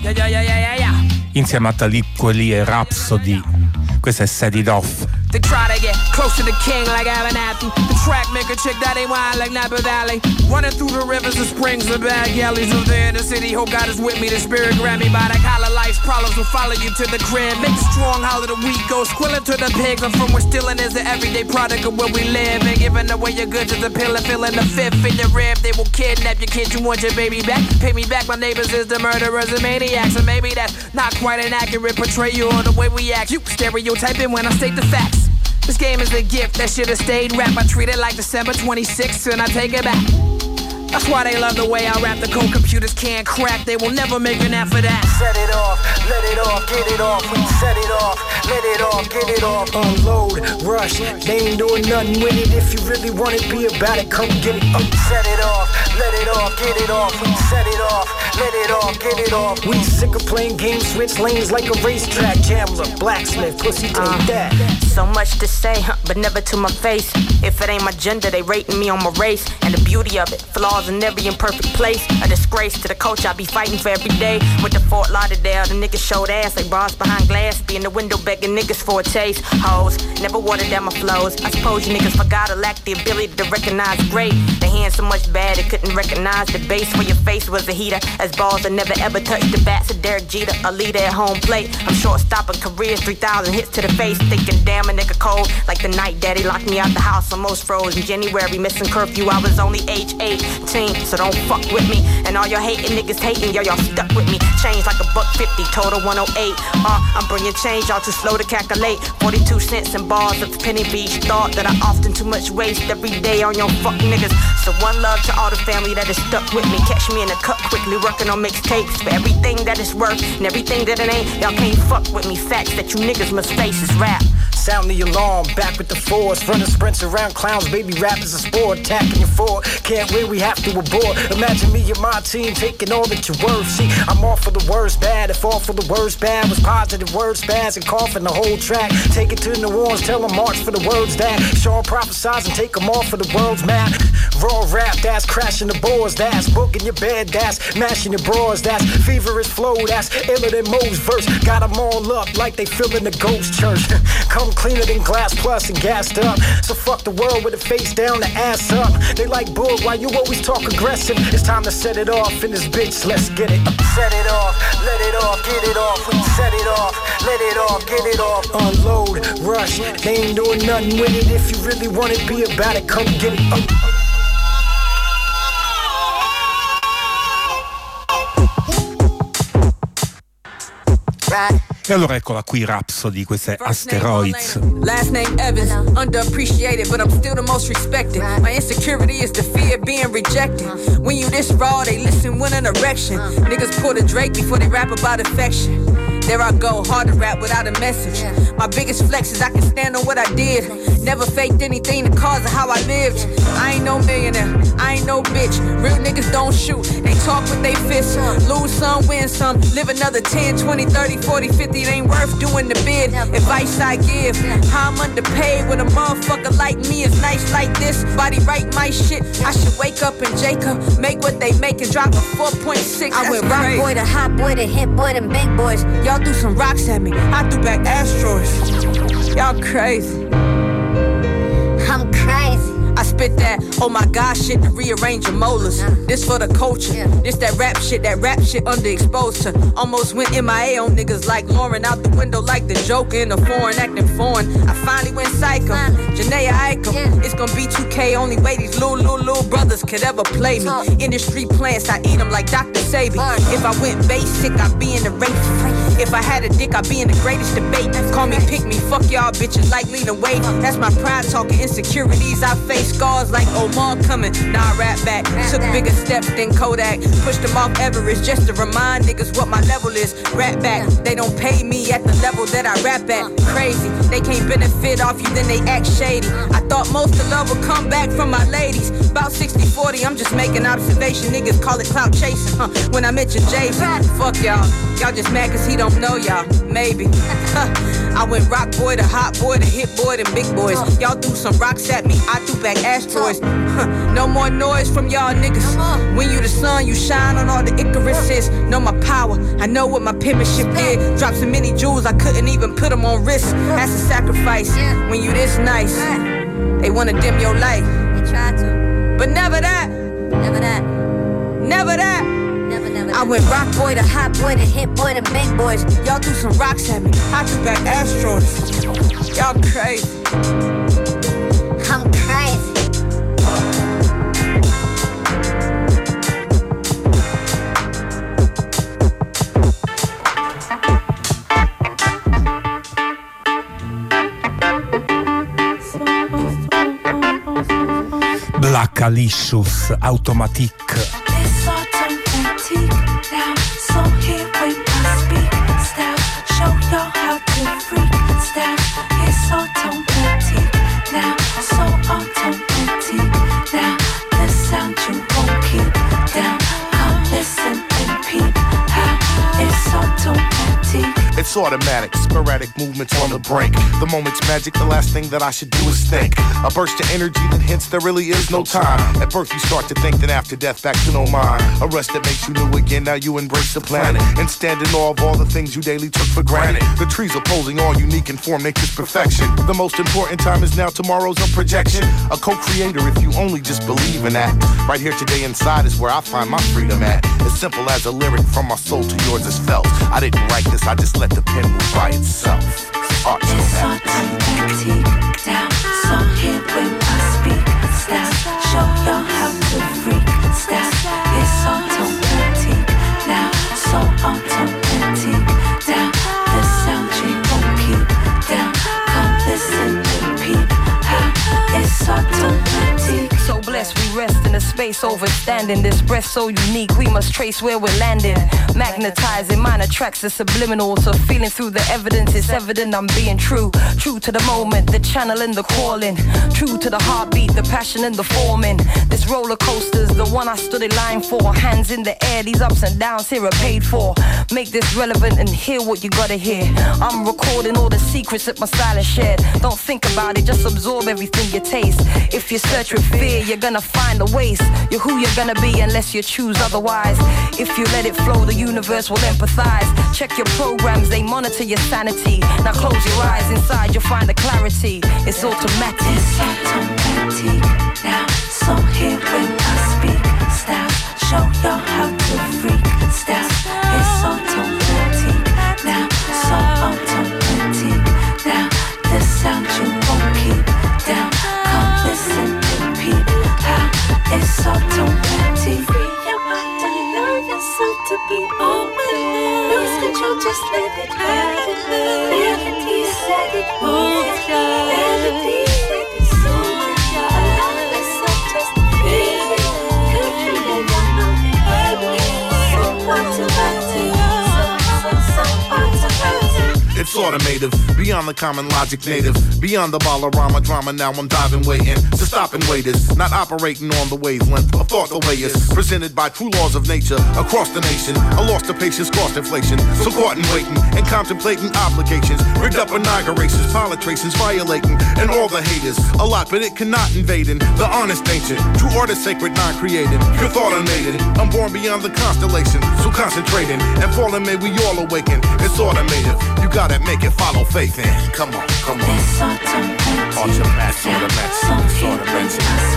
insieme a Talib Kweli e Rhapsody. Questa è Set It Off. They try to get close to the king like Abernathy. The track maker chick that ain't wild like Napa Valley. Running through the rivers and springs, the bad galleys of the inner city. Hope God is with me, the spirit grab me by the collar. Life's problems will follow you to the crib. Make it strong, how the week goes. Squilling to the pigs. I'm from where stealing is the everyday product of where we live. And giving away your goods to the pill and feeling the fifth in your rib. They will kidnap your kids, you want your baby back. Pay me back, my neighbors is the murderers and maniacs. And maybe that's not quite an accurate portrayal of the way we act. You stereotyping when I state the facts. This game is a gift that should have stayed rap. I treat it like December 26th and I take it back. That's why they love the way I rap. The code computers can't crack. They will never make an app for that. Set it off, let it off, get it off. We set it off, let it off, get it off. Unload, rush, they ain't doing nothing with it. If you really want it, be about it, come get it. Set it off, let it off, get it off. We set it off, let it off, get it off. We sick of playing games, switch lanes like a racetrack. Jammer, blacksmith, pussy, take that. So much to say, but never to my face. If it ain't my gender, they rating me on my race. And the beauty of it, flaws in every imperfect place. A disgrace to the culture I be fighting for every day. With the Fort Lauderdale, the niggas showed ass like bars behind glass. Be in the window begging niggas for a taste. Hoes, never watered down my flows. I suppose you niggas forgot or lacked the ability to recognize great. They hand so much bad they couldn't recognize the base for your face was a heater. As balls that never ever touched the bats of Derek Jeter, a leader at home plate. I'm short-stopping careers, 3,000 hits to the face. Thinking damn a nigga cold, like the night daddy locked me out the house. Almost froze in January, missing curfew. I was only age 18, so don't fuck with me. And all y'all hating niggas hating, y'all stuck with me. Change like $1.50, total 108. I'm bringing change, y'all too slow to calculate. 42 cents and bars of penny beach. Thought that I often too much waste every day on your fuck niggas. So one love to all the family that is stuck with me. Catch me in the cut quickly, working on mixtapes. For everything that is worth and everything that it ain't, y'all can't fuck with me. Facts that you niggas must face is rap. Sound the alarm, back with the force. Running sprints around clowns, baby rap is a sport. Attacking your forward, can't win, we have to abort. Imagine me and my team taking all that you're worth. See, I'm all for the worst bad. If all for the worst bad was positive words, spaz and coughing the whole track. Take it to New Orleans, tell them march for the words that Sean prophesize and take them off for the world's map. Raw rap, that's crashing the boards, that's booking your bed, that's mashing your bras, that's feverish flow, that's iller than Mo's verse. Got them all up like they filling the ghost church. Come cleaner than Glass Plus and gassed up. So fuck the world with the face down, the ass up. They like bull, why you always talk aggressive? It's time to set it off in this bitch, let's get it. Set it off, let it off, get it off. We set it off, let it off, get it off. Unload, rush, they ain't doing nothing with it. If you really want it, be about it, come get it. E allora eccola qui Rhapsody, queste Asteroids. Last name Evans, underappreciated, but I'm still the most respected. My insecurity is the fear of being rejected. When you this raw, they listen with an erection. Niggas pull the Drake before they rap about affection. There I go, hard to rap without a message. My biggest flex is I can stand on what I did. Never faked anything to cause of how I lived. I ain't no millionaire, I ain't no bitch. Real niggas don't shoot, they talk with they fists. Lose some, win some, live another 10, 20, 30, 40, 50. It ain't worth doing the bid. Advice I give, how I'm underpaid when a motherfucker like me is nice like this. Body right my shit, I should wake up and Jacob make what they make and drop a 4.6. I went rock boy to hot boy to hit boy to big boys. Y'all threw some rocks at me, I threw back asteroids. Y'all crazy. I'm crazy. I spit spit that, oh my god shit to rearrange your molars. This for the culture, this that rap shit underexposed to. Almost went MIA on niggas like Lauren, out the window like the Joker in the foreign, acting foreign. I finally went psycho, Janaea Eichel. It's gonna be 2K, only way these little brothers could ever play me. Industry plants, I eat them like Dr. Sabi. If I went basic, I'd be in the race. If I had a dick, I'd be in the greatest debate. Call me pick me, fuck y'all bitches like Lena Waithe. That's my pride talking insecurities. I face scars like Omar coming. Now I rap back. Took bigger steps than Kodak. Pushed them off Everest just to remind niggas what my level is. Rap back. They don't pay me at the level that I rap at. Crazy. They can't benefit off you, then they act shady. I thought most of love would come back from my ladies. About 60-40, I'm just making observation. Niggas call it clout chasing. When I mention Jay-Z, fuck y'all. Y'all just mad cause he don't know y'all. Maybe. I went rock boy to hot boy to hit boy to big boys. Y'all threw some rocks at me, I threw back asteroids. No more noise from y'all niggas. When you the sun, you shine on all the Icaruses. Know my power, I know what my penmanship did. Dropped so many jewels, I couldn't even put them on wrist. That's a sacrifice. When you this nice, they wanna dim your light. They try to, but never that. Never that. Never that. I went rock boy to hot boy to hit boy to big boys. Y'all threw some rocks at me, I threw back asteroids. Y'all crazy. I'm crazy. Blackalicious, Automatic. Now, so here when I speak style, show y'all how to freak style. It's automatic now, so automatic now. The sound you won't keep down. Come listen and peep how it's automatic. It's automatic, sporadic movements on the brink. The moment's magic, the last thing that I should do is think. A burst of energy that hints there really is no time. At birth you start to think, then after death back to no mind. A rest that makes you new again, now you embrace the planet. And stand in awe of all the things you daily took for granted. The trees opposing all unique and form nature's perfection. The most important time is now, tomorrow's a projection. A co-creator if you only just believe in that. Right here today inside is where I find my freedom at. As simple as a lyric from my soul to yours is felt. I didn't write this, I just let the pen move by itself. Automatic down, so here when I speak style, show y'all how to freak style. It's automatic now, so automatic down. The sound you won't keep down. Come listen and peep how it's automatic. So blessed we rest in a space overstanding. This breath so unique we must trace where we're landing. Magnetizing, mine attracts the subliminal. So feeling through the evidence, it's evident I'm being true. True to the moment, the channel and the calling. True to the heartbeat, the passion and the forming. This roller coaster's the one I stood in line for. Hands in the air, these ups and downs here are paid for. Make this relevant and hear what you gotta hear. I'm recording all the secrets that my silence shared. Don't think about it, just absorb everything you taste. If you search with fear, you're gonna find a waste. You're who you're gonna be unless you choose otherwise. If you let it flow, the universe will empathize. Check your programs, they monitor your sanity. Now close your eyes, inside you'll find the clarity. It's automatic. It's automatic now, so here when I speak style, show y'all how to freak style. It's automatic now, so automatic now. The sound you won't keep down. Come listen and peep how it's automatic. Free your mind and allow yourself to be open. Lose control, just let it happen. Reality said it won't. Reality said it soon. Allow yourself just to feel it. Control your mind. So automatic. So automatic. It's automative, beyond the common logic native. Beyond the ballerama drama, now I'm diving waiting. So stopping waiters, not operating on the wavelength of thought the way is. Presented by true laws of nature, across the nation. A loss to patience, cost inflation. So caught in waiting, and contemplating obligations. Rigged up inaugurations, politirations, violating. And all the haters, a lot, but it cannot invade in. The honest ancient, true art is sacred, non-created. Pure thought unaided, I'm born beyond the constellation. So concentrating, and falling may we all awaken. It's automated, you gotta that make it follow faith in. Come on, come on. It's automatic. Automatic, automatic, automatic,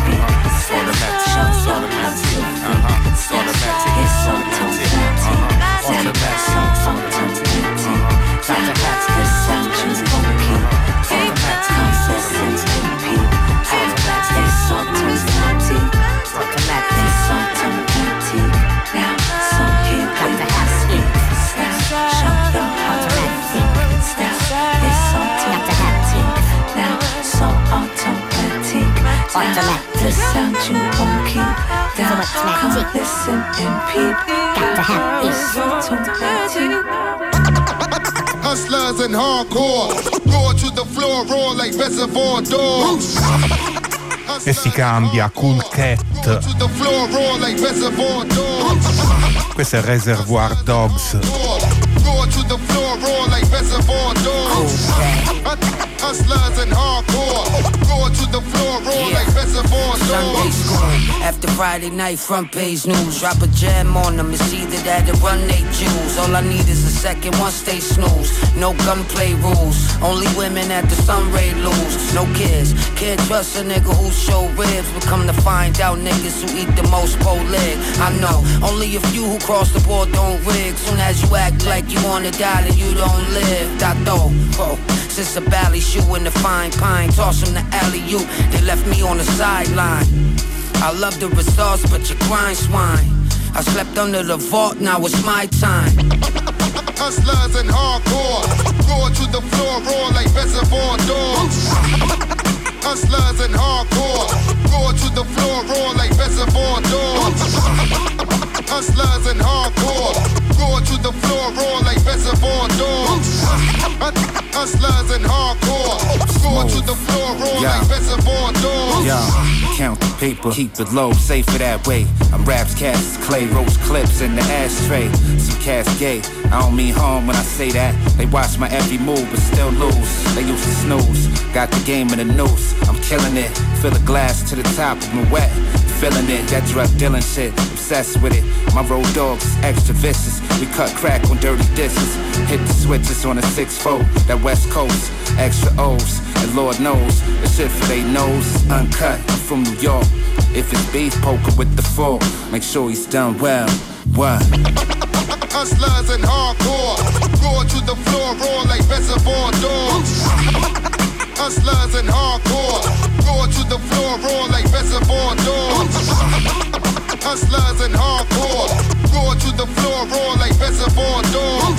The sound you won't keep down. Come listen and peep. Got to have this automatic. Hustlers and hardcore, roar to the floor, roar like reservoir dogs. E si cambia, Cool Cat. Questo è Reservoir Dogs. Roar to the floor, roar like reservoir dogs. Hustlers and hardcore, roar to the floor, roar like reservoir dogs. Sunday school, after Friday night, front page news. Drop a jam on them, it's either that or run they jewels. All I need is a second, once they snooze. No gunplay rules, only women at the sunray lose. No kids, can't trust a nigga who show ribs. But come to find out, niggas who eat the most pole leg. I know, only a few who cross the board don't rig. Soon as you act like you wanna die, then you don't live. Dato, since a bally shoe in the fine pine, toss them the alley-oop, they left me on the sideline. I love the results, but you grind swine. I slept under the vault, now it's my time. Hustlers and hardcore, roar to the floor, roar like reservoir dogs. Hustlers and hardcore, roar to the floor, roar like reservoir dogs. Hustlers and hardcore, roar to the floor, roar like reservoir dogs. Hustlers and hardcore, roar to the floor, roar like reservoir dogs. Yeah, count the paper, keep it low, safer that way. I'm raps, cats, clay, rose clips in the ashtray. Some cascade, I don't mean harm when I say that. They watch my every move but still lose. They used to snooze, got the game in the noose. I'm killing it, fill a glass to the top of my wet. Feeling it, that drug dealing shit, obsessed with it. My road dogs is extra vicious. We cut crack on dirty dishes. Hit the switches on a 6-4, that West Coast. Extra O's, and Lord knows the shit for they nose is uncut. I'm from New York. If it's beef, poker with the fork. Make sure he's done well. What? Hustlers and hardcore, roar to the floor, roar like reservoir dogs. Hustlers and hardcore, roar to the floor, roar like reservoir dogs. Hustlers and hardcore, roar to the floor, roar like reservoir dogs.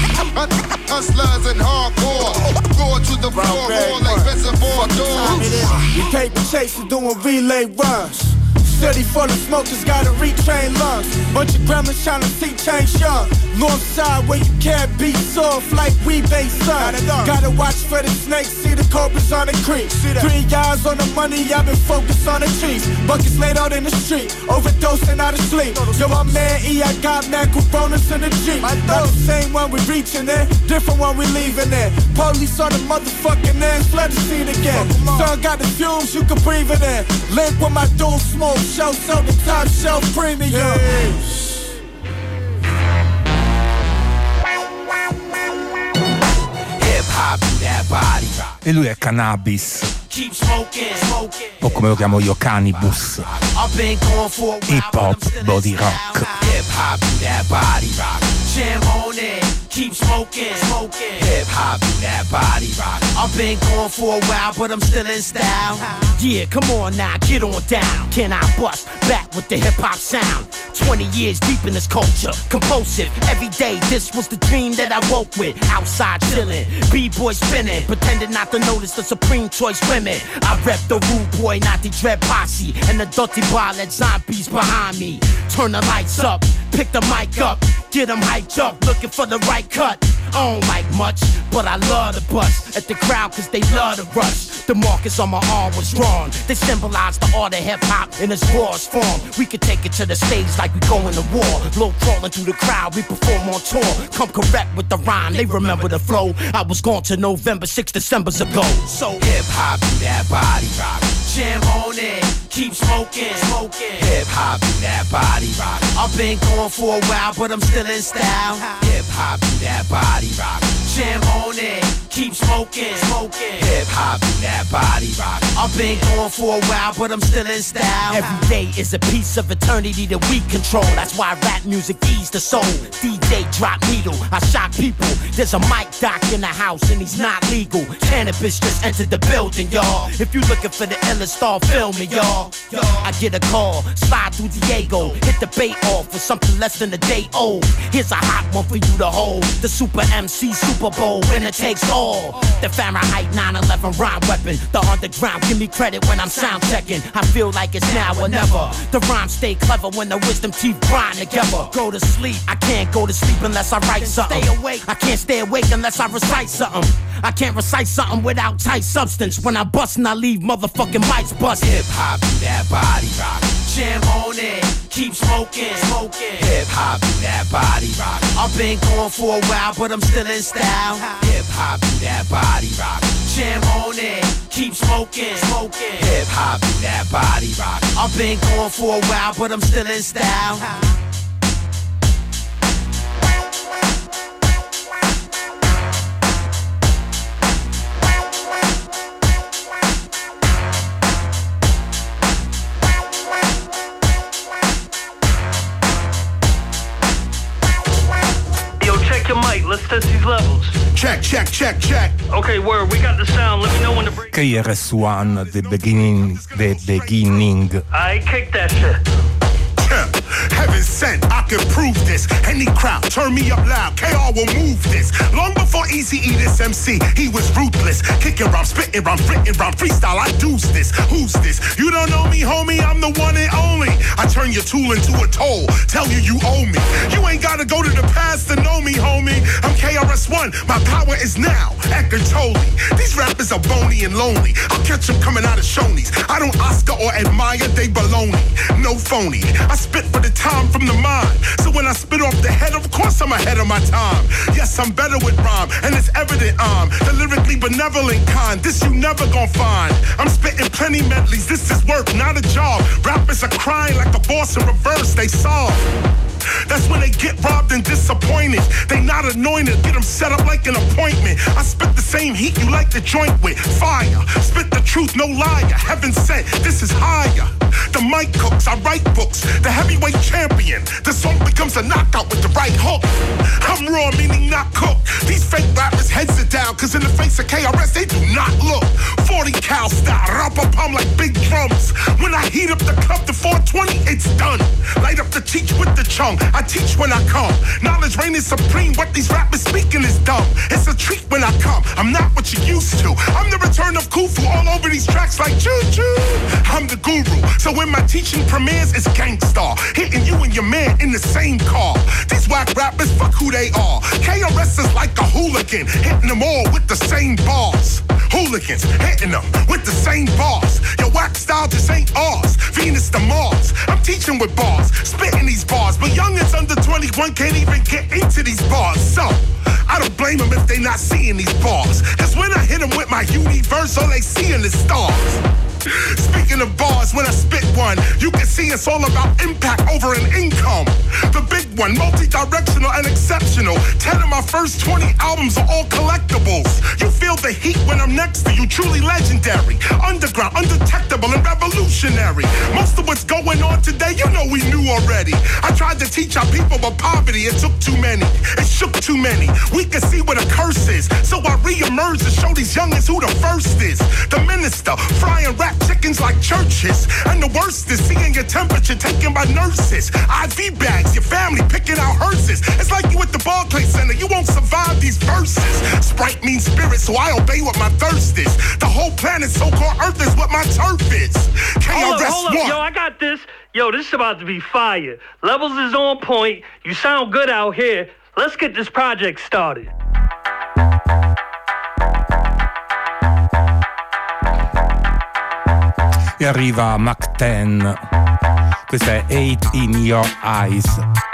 Hustlers and hardcore, roar to the floor, roar like reservoir dogs. We paper chasing, doing relay runs. City full of smokers, gotta retrain lungs. Bunch of gremlins trying to see change young. North side where you can't be soft like we base sun. Gotta watch for the snakes, see the cobras on the creek. 3 eyes on the money, I've been focused on the trees. Buckets laid out in the street, overdosing out of sleep. Yo, my man E, I got mad coronas in the Jeep. Not the same one we reaching in, different one we leaving in. Police on the motherfucking ends, flood the scene again. Sun got the fumes, you can breathe it in. Link with my dual smoke. Show so the top shelf premium. Hip hop that body. E lui è Cannabis, o come lo chiamo io, Cannibus. Hip hop body rock. Hip hop that body rock. Jam on it, keep smoking, smoking. Hip hop that body rock. I've been gone for a while, but I'm still in style. Yeah, come on now, get on down. Can I bust back with the hip hop sound? 20 years deep in this culture, compulsive. Every day, this was the dream that I woke with. Outside chilling, B-boy spinning, pretending not to notice the supreme choice women. I rep the rude boy, not the dread posse, and the dirty ballad zombies behind me. Turn the lights up, pick the mic up, get them hyped up, looking for the right cut. I don't like much, but I love the bust at the crowd cause they love to rush. The markers on my arm was drawn. They symbolize the art of hip-hop in its rawest form. We could take it to the stage like we going to war. Low crawling through the crowd, we perform on tour. Come correct with the rhyme, they remember the flow. I was gone to November, 6 Decembers ago. So hip-hop, do that body rock. Jam on it, keep smoking, smoking. Hip-hop, do that body rock. I've been going for a while, but I'm still in style. Hip-hop, do that body rock. Jam on it, keep smoking, smoking. Hip-hop, do that body rock. I've been going for a while, but I'm still in style. Every day is a piece of eternity that we control. That's why rap music feeds the soul. DJ drop needle, I shock people. There's a mic doc in the house and he's not legal. Cannabis just entered the building, y'all. If you looking for the illest, start filming, y'all. I get a call, slide through Diego, hit the bait off for something less than a day old. Here's a hot one for you to hold. The Super MC Super Bowl, winner takes all. The Fahrenheit 9/11 rhyme weapon. The underground, give me credit when I'm sound checking. I feel like it's now or never. The rhymes stay clever when the wisdom teeth grind together. Go to sleep, I can't go to sleep unless I write something. Stay awake, I can't stay awake unless I recite something. I can't recite something without tight substance. When I bust and I leave motherfucking mics bust. Hip-hop, do that body rock. Jam on it, keep smoking, smoking. Hip-hop, do that body rock. I've been going for a while, but I'm still in style. Hip-hop, do that body rock. Jam on it, keep smoking, smoking. Hip-hop, do that body rock. I've been going for a while, but I'm still in style. Your mic, let's test these levels. Check, check, check, check. Okay, word, we got the sound. Let me know when to break. KRS-One, the beginning. I kick that shit. Heaven sent, I can prove this. Any crowd, turn me up loud, KR will move this. Long before Eazy-E, this MC, he was ruthless. Kicking rhyme, spitting rhyme, written rhyme, freestyle, I deuce this. Who's this? You don't know me, homie, I'm the one and only. I turn your tool into a toll, tell you owe me. You ain't gotta go to the past to know me, homie. I'm KRS-One, my power is now, Eckhart Tolle. These rappers are bony and lonely. I'll catch them coming out of Shoney's. I don't Oscar or admire, they baloney. No phony, I spit for the time from the mind. So when I spit off the head, of course I'm ahead of my time. Yes, I'm better with rhyme, and it's evident I'm the lyrically benevolent kind. This you never gon' find. I'm spitting plenty medleys, this is work, not a job. Rappers are crying like a boss in reverse, they sob. That's when they get robbed and disappointed. They not anointed, get them set up like an appointment. I spit the same heat you like to joint with. Fire, spit the truth, no liar. Heaven sent, this is higher. The mic cooks, I write books. The heavyweight champion. The song becomes a knockout with the right hook. I'm raw, meaning not cooked. These fake rappers heads are down, cause in the face of KRS they do not look. 40 cal style, rap-a-pum like big drums. When I heat up the cup to 420, it's done. Light up the teach with the chunk. I teach when I come. Knowledge reign is supreme. What these rappers speaking is dumb. It's a treat when I come. I'm not what you used to. I'm the return of Khufu all over these tracks like choo-choo. I'm the guru. So when my teaching premieres, it's gangstar. Hitting you and your man in the same car. These whack rappers, fuck who they are. KRS is like a hooligan. Hitting them all with the same bars. Hooligans hitting them with the same bars. Your whack style just ain't ours. Venus to Mars. I'm teaching with bars. Spitting these bars. But youngins under 21 can't even get into these bars. So I don't blame them if they not seeing these bars. Cause when I hit them with my universe, all they seeing is stars. Speaking of bars, when I spit one, you can see it's all about impact over an income. The big one, multi-directional and exceptional. 10 of my first 20 albums are all collectibles. You feel the heat when I'm next to you, truly legendary. Underground, undetectable, and revolutionary. Most of what's going on today, you know we knew already. I tried to teach our people, but poverty, it took too many. It shook too many. We can see what a curse is. So I re-emerge to show these youngins who the first is. The minister, frying rap chickens like churches. And the worst is seeing your temperature taken by nurses. IV bags, your family picking out hearses. It's like you at the Barclays Center, you won't survive these verses. Sprite means spirit, so I obey what my thirst is. The whole planet, so-called Earth, is what my turf is. Hold up, yo, I got this. Yo, this is about to be fire. Levels is on point. You sound good out here. Let's get this project started. E arriva Mac 10. Questa è Hate in Your Eyes.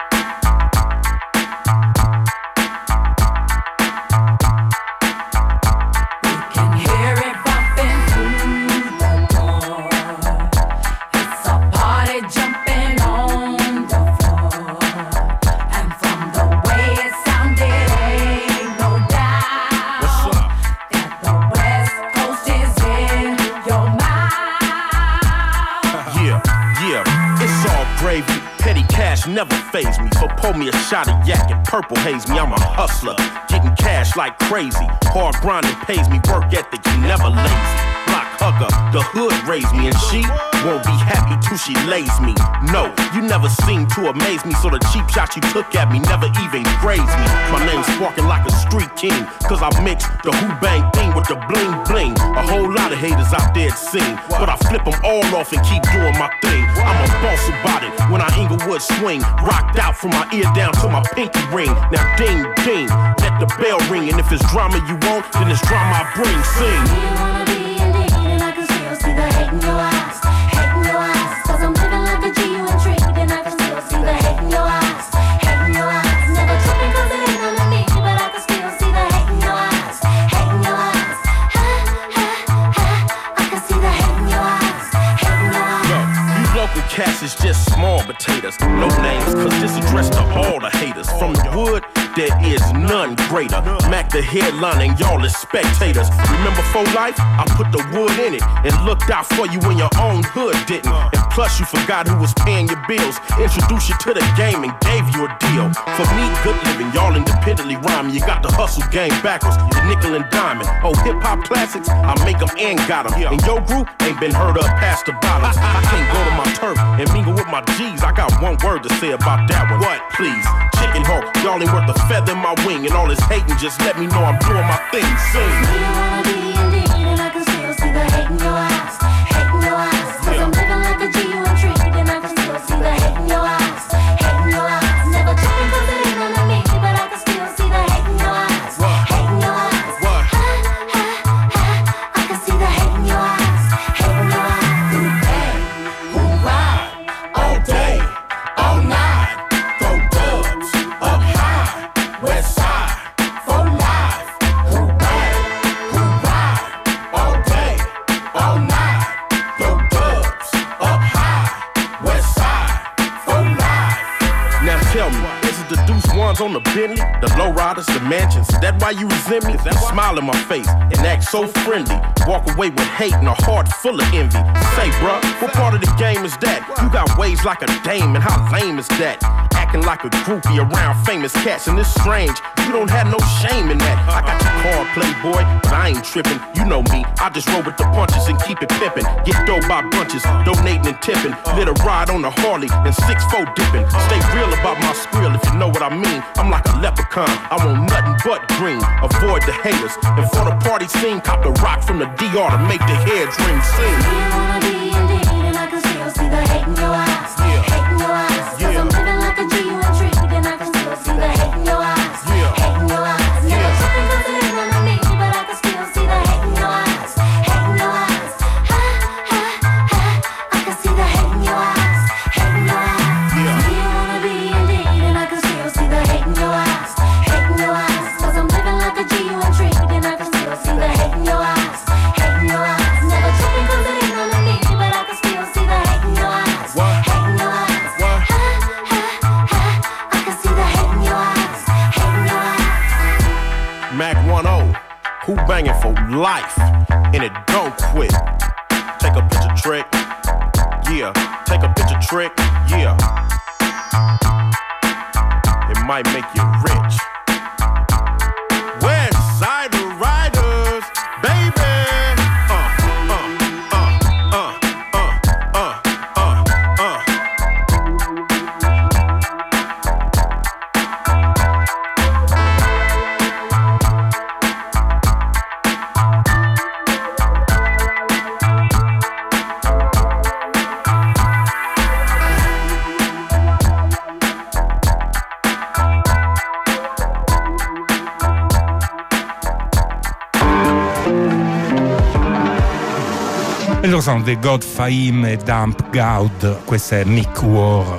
Never faze me, so pour me a shot of yak and purple haze me. I'm a hustler, getting cash like crazy. Hard grinding pays me, work ethic, you never lazy. Block hugger, the hood raised me, and she won't be happy till she lays me. No, you never seem to amaze me, so the cheap shot you took at me never even grazed me. My name's sparking like a street king, cause I mix the who bang thing with the bling bling. A whole lot of haters out there it seem, but I flip them all off and keep doing my thing. I'm a boss about it when I Inglewood swing, rocked out from my ear down to my pinky ring. Now ding ding, let the bell ring, and if it's drama you want, then it's drama I bring. Sing. You wanna be indeed, and I can still see the hate in your eyes. Hate in your eyes, cause I'm living like a G, you intrigued, and I can still see the hate in your eyes. Hate in your eyes, never tripping cause it ain't on me, but I can still see the hate in your eyes. Hate in your eyes, I can see the hate in your eyes. Hate in your eyes. Yo, you local cats is just small potatoes. No names, cause this addressed to all the haters. From the wood, there is none greater. Mac the headline and y'all is spectators. Remember for life, I put the wood in it and looked out for you when your own hood didn't. And plus you forgot who was paying your bills. Introduced you to the game and gave you a deal. For me, good living, y'all independently rhyming. You got the hustle game backwards, the nickel and diamond. Oh, hip-hop classics, I make them and got them. And your group ain't been heard of past the bottoms. I can't go to my turf and mingle with my G's. I got one word to say about that one. What? Please. Chicken hawk, y'all ain't worth a feather in my wing. And all this hating, just let me know I'm doing my thing. Sing. You wanna be indeed, and I can still see the hate in your eyes. Hate in your eyes, cause I'm living like a G, you intrigued, and I can still see the hate in your eyes. Hate in your eyes, never tripping cause it ain't on me, but I can still see the hate in your eyes. Hate in your eyes, I can see the hate in your eyes. Hate in your eyes. Hey, who ride all day, all night, throw dubs up high, west side, for life. Who ride all day, all night, throw dubs up high, west side, for life. Now tell me, is it the deuce ones on the Bentley, the low riders, the mansions? That why you resent me? That smile in my face and act so friendly. Walk away with hate and a heart full of envy. Say, bruh, what part of the game is that? You got waves like a dame, and how lame is that? Acting like a groupie around famous cats, and it's strange. You don't have no shame in that. I got your card, playboy, but I ain't tripping. You know me, I just roll with the punches and keep it pimping. Get dough by bunches, donating and tipping. Lit a ride on the Harley and 6'4" dipping. Stay real about my skrill if you know what I mean. I'm like a leprechaun, I want nothing but green. Avoid the haters, and for the party scene, cop the rock from the DR to make the heads ring. Sing. You wanna be indeed, and I can still see the hate in your eyes. Hate in your eyes, cause I'm living like a G, you intrigued, and I can still see the hate in your eyes. Hate in your eyes, never tripping cause it ain't on me, but I can still see the hate in your eyes. Hate in your eyes, I can see the hate in your eyes. Hate in your eyes, you wanna be indeed, and I can still see the hate in your eyes. Hate in your eyes, cause I'm living like a G, you intrigued, and I can still see the hate in your eyes. Hate in your eyes, never tripping cause it ain't on me, but I can still see the hate in your eyes. Hate in your eyes, I can see the hate in your eyes. Hate in your eyes. Mac 10, who banging for life, and it don't quit. Take a picture trick, yeah. Take a picture trick, yeah. It might make you rich. West Side Riders, baby. Loro sono The God Fahim e Dump Gaud, questo è Mick War.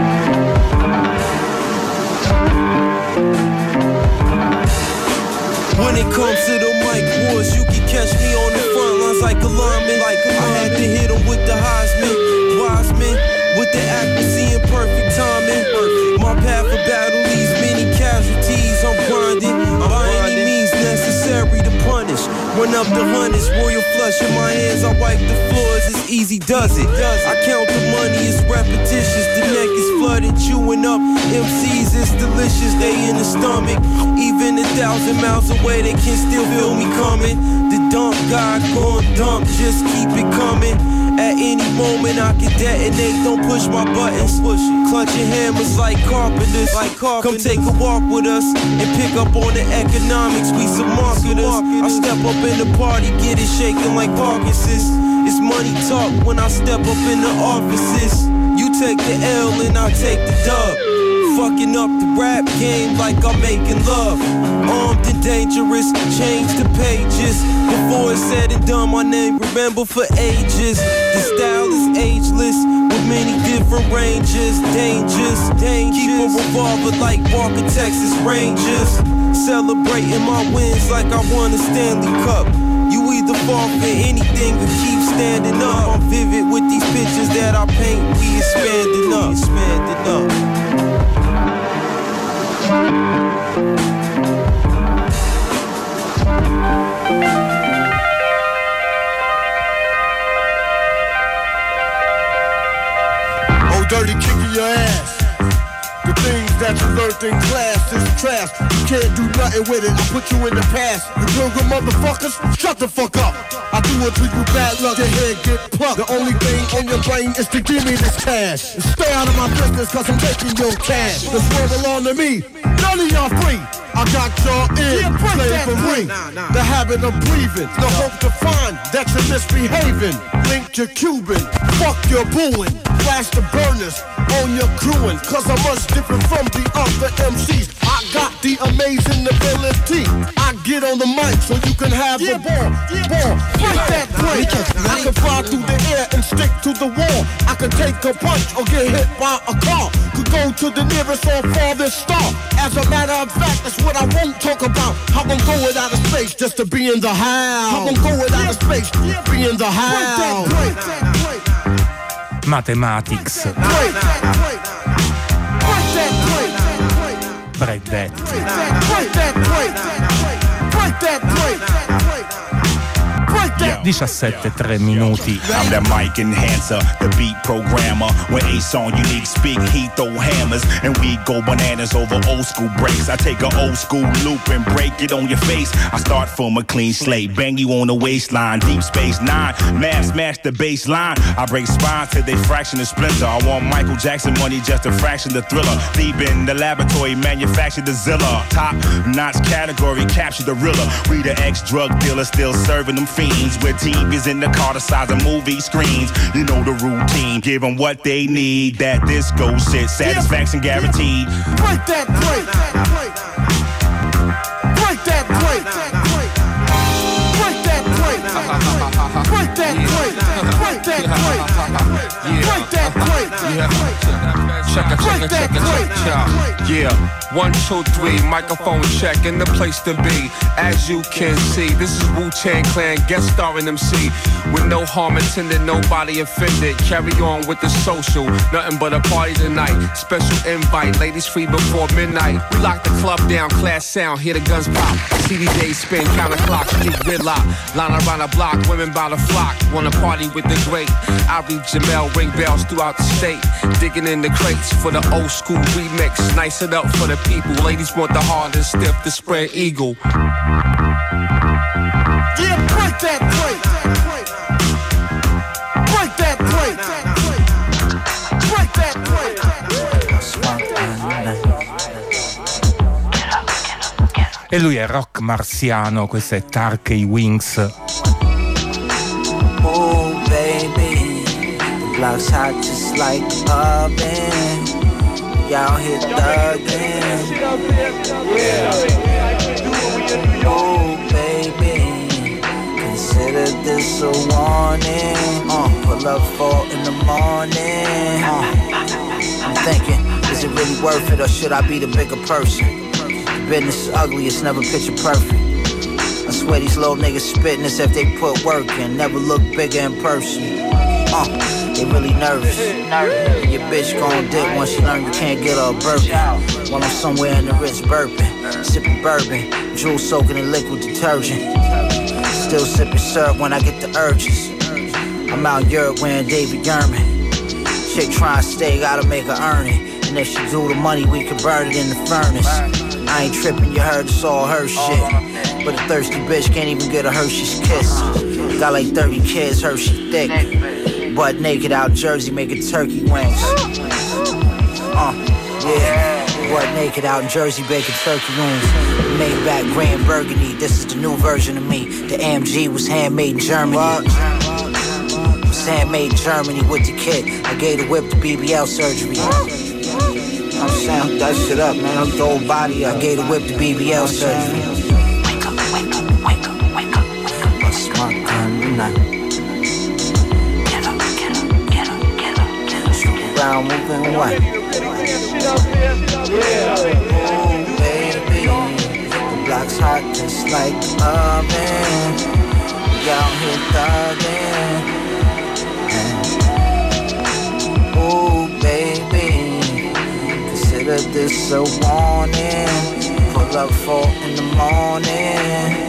When it comes to the mic wars, you can catch me on the front lines like a lineman. I had to hit them with the Heisman, Wiseman, with the accuracy and perfect timing. My path of battle leaves many casualties. I'm grinding by any means necessary to punish. Run up the hundreds, royal flush in my hands. I wipe the floors, it's easy, does it? I count the money, it's repetitious. The neck is flooded, chewing up MCs, it's delicious. They in the stomach, even 1,000 miles away, they can still feel me coming. The dump guy gon' dump, just keep it coming. At any moment I can detonate, don't push my buttons. Clutching hammers like carpenters. Come take a walk with us and pick up on the economics. We some marketers. I step up in the party, get it shaking like Parkinson's. It's money talk when I step up in the offices. You take the L and I take the dub. Fucking up the rap game like I'm making love. Armed and dangerous, change the pages. Before it's said and done, my name remember for ages. The style is ageless, with many different ranges. Dangers, keep a revolver like Walker, Texas Rangers. Celebrating my wins like I won a Stanley Cup. You either fall for anything or keep standing up. I'm vivid with these pictures that I paint. We expanding up. Oh, dirty kicking your ass. The things that you learned in class is trash. You can't do nothing with it. I put you in the past. You pilgrim motherfuckers, shut the fuck up. I do it to you bad luck, your head get plucked. The only thing on your brain is to give me this cash. And stay out of my business cause I'm taking your cash. The world belong to me, none of y'all free. I got y'all in, slavery. The habit of breathing, the hope to find that you're misbehaving. Link your Cuban, fuck your booing. Flash the burners on your crewing. Cause I'm much different from the other MCs. I got the amazing ability. I get on the mic so you can have the ball. Break that break. I can fly through the air and stick to the wall. I can take a punch or get hit by a car. Could go to the nearest or farthest star. As a matter of fact, that's what I won't talk about. How I'm going out of space just to be in the house. How I'm going out of space, be in the house. Mathematics. Break that. 17-3 minuti. I'm that mic enhancer, the beat programmer. When Ace on unique speak, he throw hammers and we go bananas over old school breaks. I take an old school loop and break it on your face. I start from a clean slate, bang you on the waistline. Deep Space Nine, math smash the bass line. I break spines till they fraction the splinter. I want Michael Jackson money just a fraction the thriller. Deep in the laboratory, manufacture the Zilla. Top notch category, capture the Rilla. We the ex-drug dealer still serving them fiends. With TVs in the car the size of movie screens. You know the routine, give them what they need. That disco shit, satisfaction guaranteed. Break that break. Break that break. Break that break. Break that break. Break that break. Break that break. Check it. Yeah, 1, 2, 3, microphone check in the place to be. As you can see, this is Wu-Tang Clan guest starring MC. With no harm intended, nobody offended. Carry on with the social, nothing but a party tonight. Special invite, ladies free before midnight. We lock the club down, class sound, hear the guns pop. CDJ spin, counter clock, street gridlock. Line around the block, women by the flock. Wanna party with the great. I read Jamel, ring bells throughout the state. Digging in the crates for the old school remix. Nice it up for the people. Ladies want the hard and stiff, the spread eagle. Yeah, break that break. Break that break. Break that break. E lui è Rock Marciano, questo è Turkey Wings. Oh baby, the block's hot just like oven. Y'all hit thuggin'. Oh baby, consider Consider this a warning. Pull up 4 in the morning. I'm thinking, is it really worth it or should I be the bigger person? The business is ugly, it's never picture perfect. I swear these little niggas spitting as if they put work in. Never look bigger in person. They really nervous. Your bitch gon' dip once she learn you can't get her a Birkin. While I'm somewhere in the Ritz burping, sipping bourbon, jewel soaking in liquid detergent. Still sipping syrup when I get the urges. I'm out in Europe wearing David Yurman. Chick trying to stay, gotta make her earn it. And if she do the money, we can burn it in the furnace. I ain't tripping, you heard it's all her shit. But a thirsty bitch can't even get a Hershey's kiss. Got like 30 kids, Hershey thick. Butt naked out in Jersey making turkey wings. Yeah. Butt naked out in Jersey baking turkey wings. Made back Grand Burgundy, this is the new version of me. The AMG was handmade in Germany. It was handmade in Germany with the kit. I gave the whip to BBL surgery. I'm saying, that shit up, man. I'm the old body. I gave the whip to BBL surgery. Wake up, wake up, wake up, wake up, wake up. What's my gun tonight? Get up, get up, get up, get up, get up. Scoot around, moving white. Oh, baby, the block's hot just like the oven. Y'all here thuggin'. Oh, baby, consider this a warning. Pull up 4 in the morning.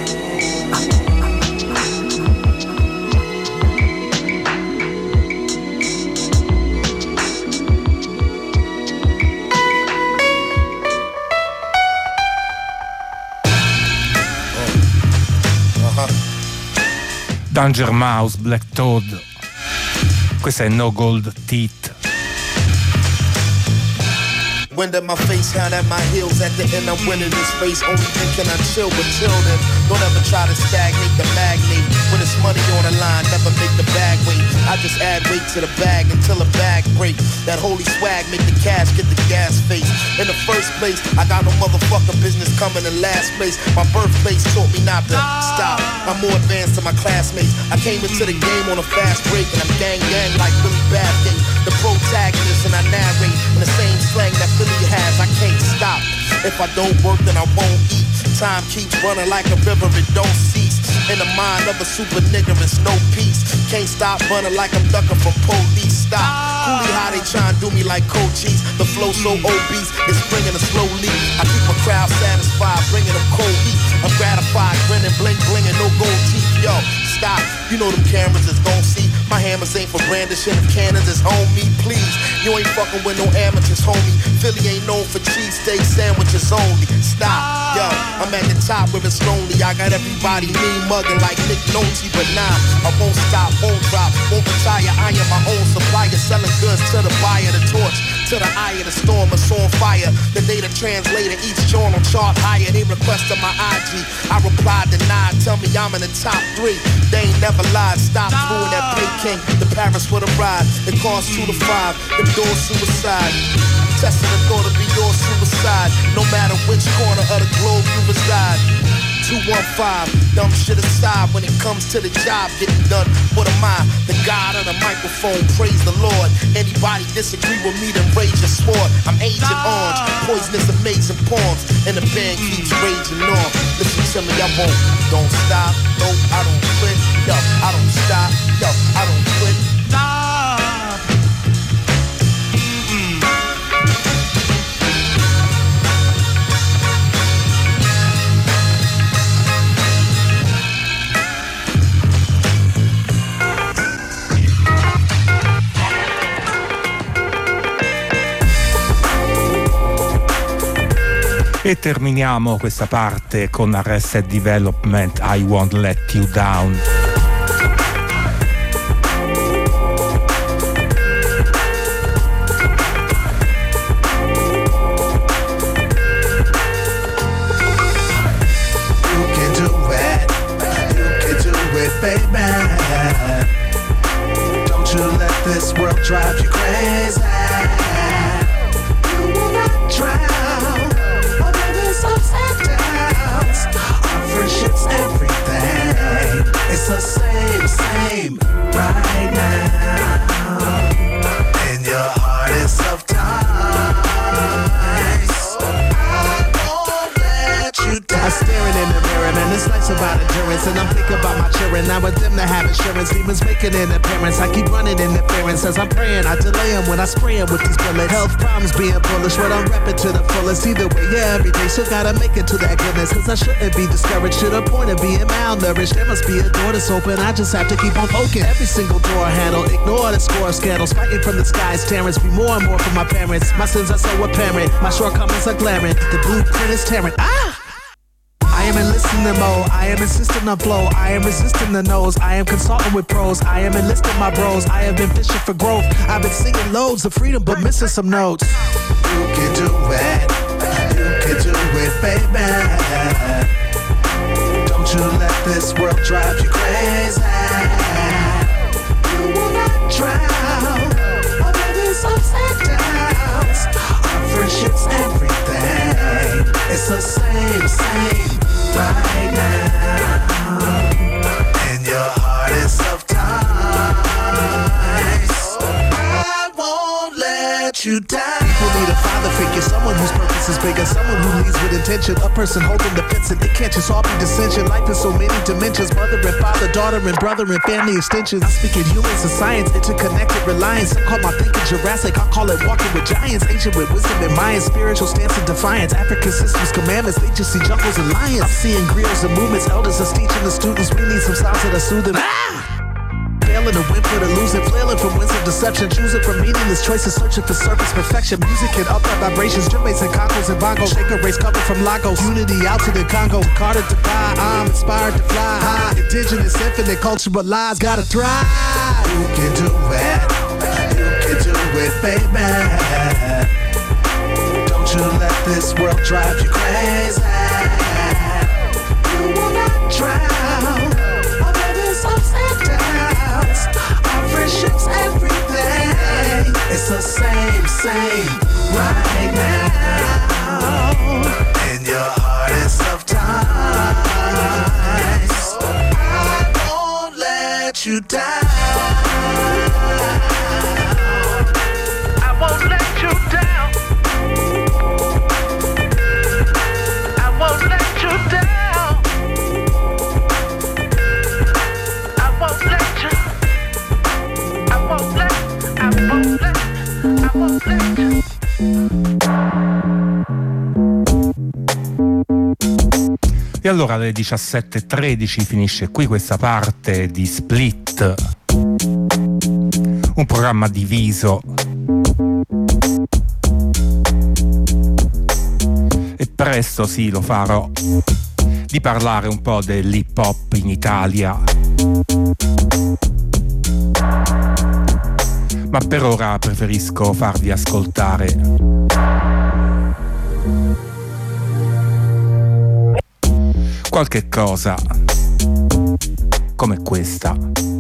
Danger Mouse, Black Toad. Questa è No Gold Teeth. Wind at my face, hand at my heels. At the end, I'm winning this race. Only thinking I chill, but till then, don't ever try to stagnate the magnate. When it's money on the line, never make the bag wait. I just add weight to the bag until the bag break. That holy swag make the cash get the gas face. In the first place, I got no motherfucking business coming in last place. My birthplace taught me not to stop. I'm more advanced than my classmates. I came into the game on a fast break, and I'm gang like Billy Bathgate, the protagonist, and I narrate in the same slang that Philly has. I can't stop. If I don't work, then I won't eat. Time keeps running like a river, it don't cease. In the mind of a super nigga, it's no peace. Can't stop running like I'm ducking from police. Stop. Coolie how they tryna do me like Cochise. The flow so obese, it's bringing a slow lead. I keep a crowd satisfied, bringing them cold heat. I'm gratified, grinning, bling, blinging, no gold teeth. Yo, stop. You know them cameras is gon' see. My hammers ain't for brandishing. If cannons is on me, please. You ain't fucking with no amateurs, homie. Philly ain't known for cheesesteak sandwiches only. Stop. Yo, I'm at the top where it's lonely. I got everybody mean mugging like Nick Nolte. But nah, I won't stop, won't drop, won't retire. I am my own supplier, selling goods to the buyer. The torch to the eye of the storm, it's on fire. The data translator, each journal chart higher. They requested my IG. I replied, denied. Tell me I'm in the top 3. They ain't never lied. Stop screwing that Peking. The Paris for the ride. It costs 2 to 5. Them doors suicide. Testing the thought of be your suicide. No matter which corner of the globe you reside. 215, dumb shit aside. When it comes to the job getting done, what am I? The God of the microphone, praise the Lord. Anybody disagree with me, then raise your sword. I'm Agent Orange, poisonous amazing poems. And the band keeps raging on. Listen to me, I won't. Don't stop, no, I don't quit. Yo, I don't stop, yo, I don't quit. Stop. E terminiamo questa parte con Arrested Development, I Won't Let You Down. You can do it, baby. Don't you let this world drive you crazy. You will not drown. Ups and downs, our friendship's everything. It's a parents, and I'm thinking about my children. Now with them to have insurance, demons making an appearance. I keep running interference as I'm praying. I delay them when I spray them with these bullets. Health problems being bullish, what I'm repping to the fullest. Either way, yeah, every day still gotta make it to that goodness. Cause I shouldn't be discouraged to the point of being malnourished. There must be a door that's open, I just have to keep on poking. Every single door handle, ignore the score of scandals. Fighting from the skies, Terrence, be more and more for my parents. My sins are so apparent, my shortcomings are glaring. The blueprint is tearing. I am in listening mode, I am insisting on flow, I am resisting the nose, I am consulting with pros, I am enlisting my bros, I have been fishing for growth, I've been singing loads of freedom but missing some notes. You can do it, you can do it, baby. Don't you let this world drive you crazy. You will not drown under these ups and downs. Our friendship's everything, it's the same right now. In your hardest of times, I won't let you down. People need a father figure, someone whose purpose is bigger, someone who leads with intention, a person holding the fence, and it can't just all be dissension. Life is so many dimensions, mother and father, daughter and brother and family extensions. I speak in humans and science, interconnected reliance. Some call my thinking Jurassic, I call it walking with giants. Ancient with wisdom and Mayan, spiritual stance and defiance. African systems, commandments, they just see jungles and lions. I'm seeing griots and movements, elders are teaching the students. We need some sounds that are soothing. Failing to win for the losing, flailing from winds of deception, choosing from meaningless choices, searching for surface perfection. Music can up our vibrations, drum bass and congos and bongos. Shaker race coming from Lagos, unity out to the Congo. Carter to buy, I'm inspired to fly high. Indigenous, infinite, cultural lies, gotta thrive. You can do it, you can do it, baby. Don't you let this world drive you crazy. You will not drown under these ups and downs. Our friendship's everything, it's the same right now. In your hardest of times, I won't let you down. I won't let you down. I won't let you down. I won't let you. I won't let you. E allora alle 17:13 finisce qui questa parte di Split, un programma diviso, e presto sì lo farò, di parlare un po' dell'hip hop in Italia. Ma per ora preferisco farvi ascoltare qualche cosa come questa.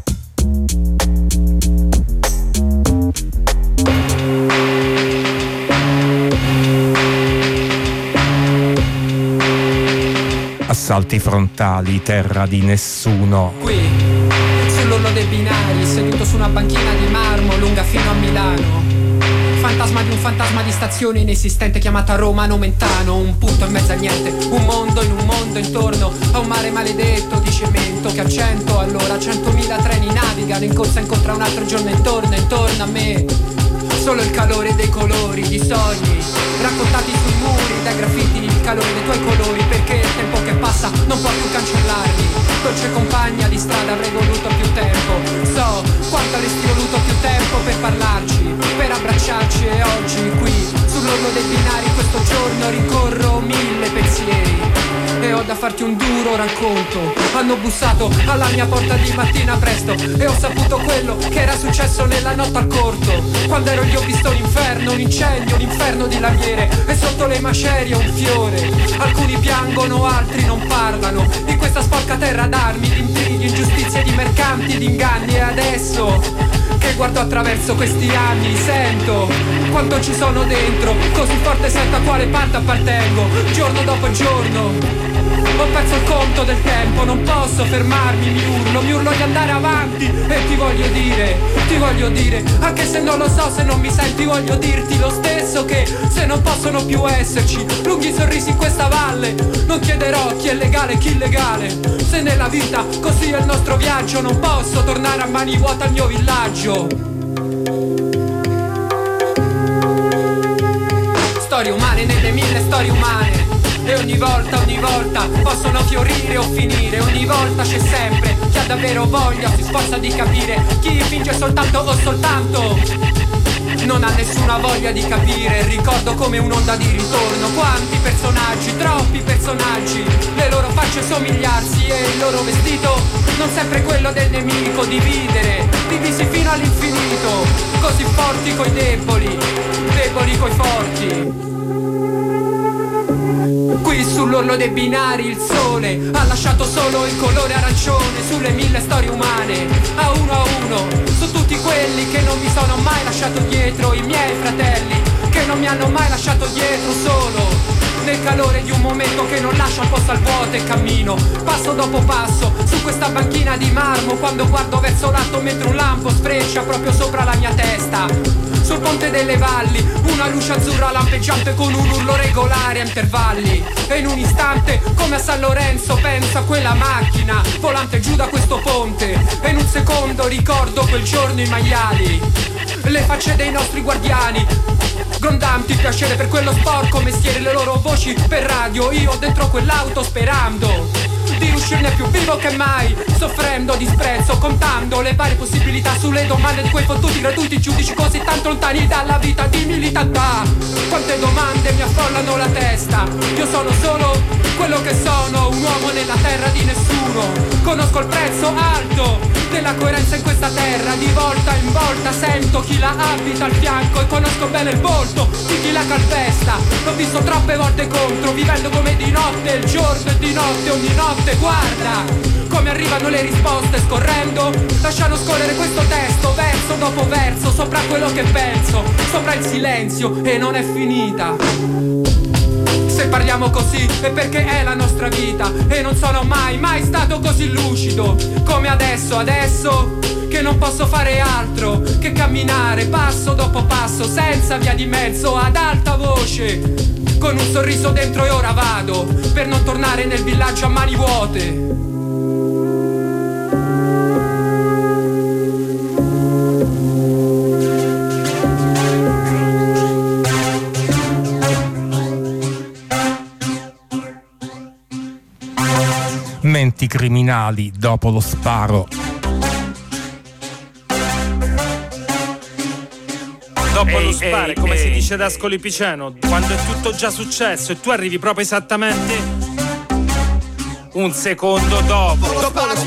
Assalti frontali, terra di nessuno. Qui, sull'orlo dei binari, seduto su una banchina di marmo lunga fino a Milano. Fantasma di un fantasma di stazione inesistente chiamata Roma Nomentano. Un punto in mezzo a niente, un mondo in un mondo intorno a un mare maledetto di cemento che a 100 all'ora 100.000 treni navigano in corsa incontra un altro giorno intorno a me. Solo il calore dei colori, di sogni raccontati sui muri, dai graffiti, il calore dei tuoi colori, perché il tempo che passa non può più cancellarli. Dolce compagna di strada, avrei voluto più tempo. So quanto avresti voluto più tempo per parlarci, per abbracciarci, e oggi qui sull'orlo dei binari questo giorno ricorro 1000 pensieri e ho da farti un duro racconto. Hanno bussato alla mia porta di mattina presto e ho saputo quello che era successo nella notte al corto. Quando ero lì ho visto l'inferno, un incendio, un inferno di lamiere, e sotto le macerie un fiore. Alcuni piangono, altri non parlano di questa sporca terra d'armi, di intrighi, ingiustizie, di mercanti, di inganni. E adesso che guardo attraverso questi anni sento quanto ci sono dentro, così forte sento a quale parte appartengo. Giorno dopo giorno ho perso il conto del tempo, non posso fermarmi, mi urlo di andare avanti. E ti voglio dire, anche se non lo so, se non mi senti voglio dirti lo stesso. confesso che se non possono più esserci lunghi sorrisi in questa valle, non chiederò chi è legale e chi illegale. Se nella vita così è il nostro viaggio, non posso tornare a mani vuote al mio villaggio. Storie umane nelle mille storie umane, e ogni volta possono fiorire o finire. Ogni volta c'è sempre chi ha davvero voglia, si sforza di capire, chi finge soltanto o soltanto non ha nessuna voglia di capire. Ricordo come un'onda di ritorno, quanti personaggi, troppi personaggi, le loro facce somigliarsi e il loro vestito non sempre quello del nemico. Dividere, divisi fino all'infinito, così forti coi deboli, deboli coi forti. Qui sull'orlo dei binari il sole ha lasciato solo il colore arancione sulle mille storie umane, a uno, su tutti quelli che non mi sono mai lasciato dietro, i miei fratelli che non mi hanno mai lasciato dietro, solo nel calore di un momento che non lascia posto al vuoto e cammino passo dopo passo su questa banchina di marmo, quando guardo verso l'alto mentre un lampo sfreccia proprio sopra la mia testa. Sul ponte delle valli, una luce azzurra lampeggiante con un urlo regolare a intervalli. E in un istante, come a San Lorenzo, penso a quella macchina volante giù da questo ponte. E in un secondo ricordo quel giorno i maiali, le facce dei nostri guardiani, grondanti piacere per quello sporco mestiere, le loro voci per radio. Io dentro quell'auto sperando di uscirne più vivo che mai, soffrendo disprezzo, contando le varie possibilità sulle domande di quei fottuti gratuiti giudici così tanto lontani dalla vita di militantà. Quante domande mi affollano la testa, io sono solo quello che sono, un uomo nella terra di nessuno. Conosco il prezzo alto della coerenza in questa terra, di volta in volta sento chi la abita al fianco e conosco bene il volto di chi la calpesta. L'ho visto troppe volte contro, vivendo come di notte il giorno e di notte ogni notte. Guarda come arrivano le risposte scorrendo, lasciano scorrere questo testo verso dopo verso, sopra quello che penso, sopra il silenzio, e non è finita. Se parliamo così è perché è la nostra vita, e non sono mai stato così lucido come adesso che non posso fare altro che camminare passo dopo passo senza via di mezzo, ad alta voce, con un sorriso dentro, e ora vado per non tornare nel villaggio a mani vuote. Menti criminali dopo lo sparo. Dopo lo sparo, come si dice da Ascoli Piceno, quando è tutto già successo e tu arrivi proprio esattamente un secondo dopo. Dopo lo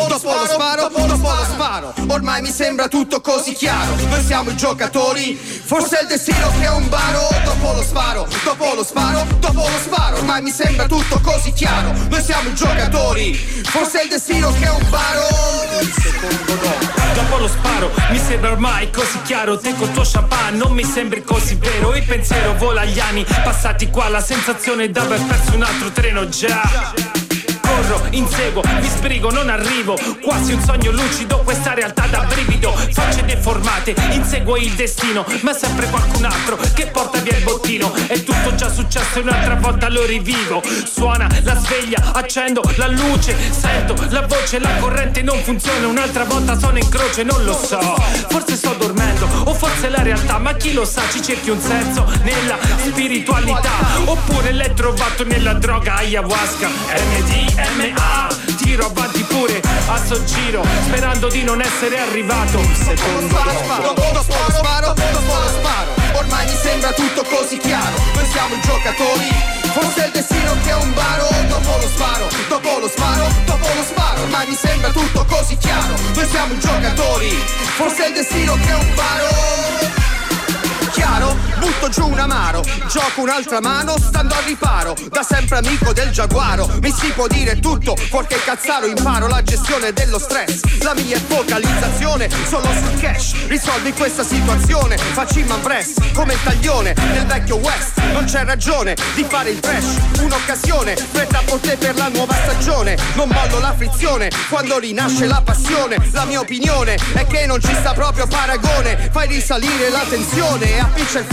sparo, ormai mi sembra tutto così chiaro. Noi siamo i giocatori, forse è il destino che è un baro. Dopo lo sparo, ormai mi sembra tutto così chiaro. Noi siamo i giocatori, forse è il destino che è un baro. Il secondo dopo lo sparo, mi sembra ormai così chiaro. Te col tuo champagne non mi sembri così vero. Il pensiero vola agli anni passati qua, la sensazione d'aver perso un altro treno già. Corro, inseguo, mi sbrigo, non arrivo, quasi un sogno lucido, questa realtà da brivido, facce deformate, inseguo il destino, ma sempre qualcun altro che porta via il bottino. È tutto già successo e un'altra volta lo rivivo. Suona la sveglia, accendo la luce, sento la voce, la corrente non funziona, un'altra volta sono in croce, non lo so. Forse sto dormendo, o forse la realtà, ma chi lo sa, ci cerchi un senso nella spiritualità, oppure l'hai trovato nella droga ayahuasca. MDMA, tiro avanti pure a sto giro, sperando di non essere arrivato. Secondo dopo lo sparo, ormai mi sembra tutto così chiaro. Noi siamo i giocatori, forse è il destino che è un baro. Dopo lo sparo, ormai mi sembra tutto così chiaro. Noi siamo i giocatori, forse è il destino che è un baro. Chiaro? Butto giù un amaro, gioco un'altra mano, stando al riparo, da sempre amico del giaguaro. Mi si può dire tutto, fuorché cazzaro, imparo la gestione dello stress. La mia focalizzazione solo sul cash, risolvi questa situazione, facci man press, come il taglione nel vecchio West. Non c'è ragione di fare il trash, un'occasione, fretta a te per la nuova stagione. Non mollo la frizione, quando rinasce la passione. La mia opinione è che non ci sta proprio paragone, fai risalire la tensione e appiccia il faro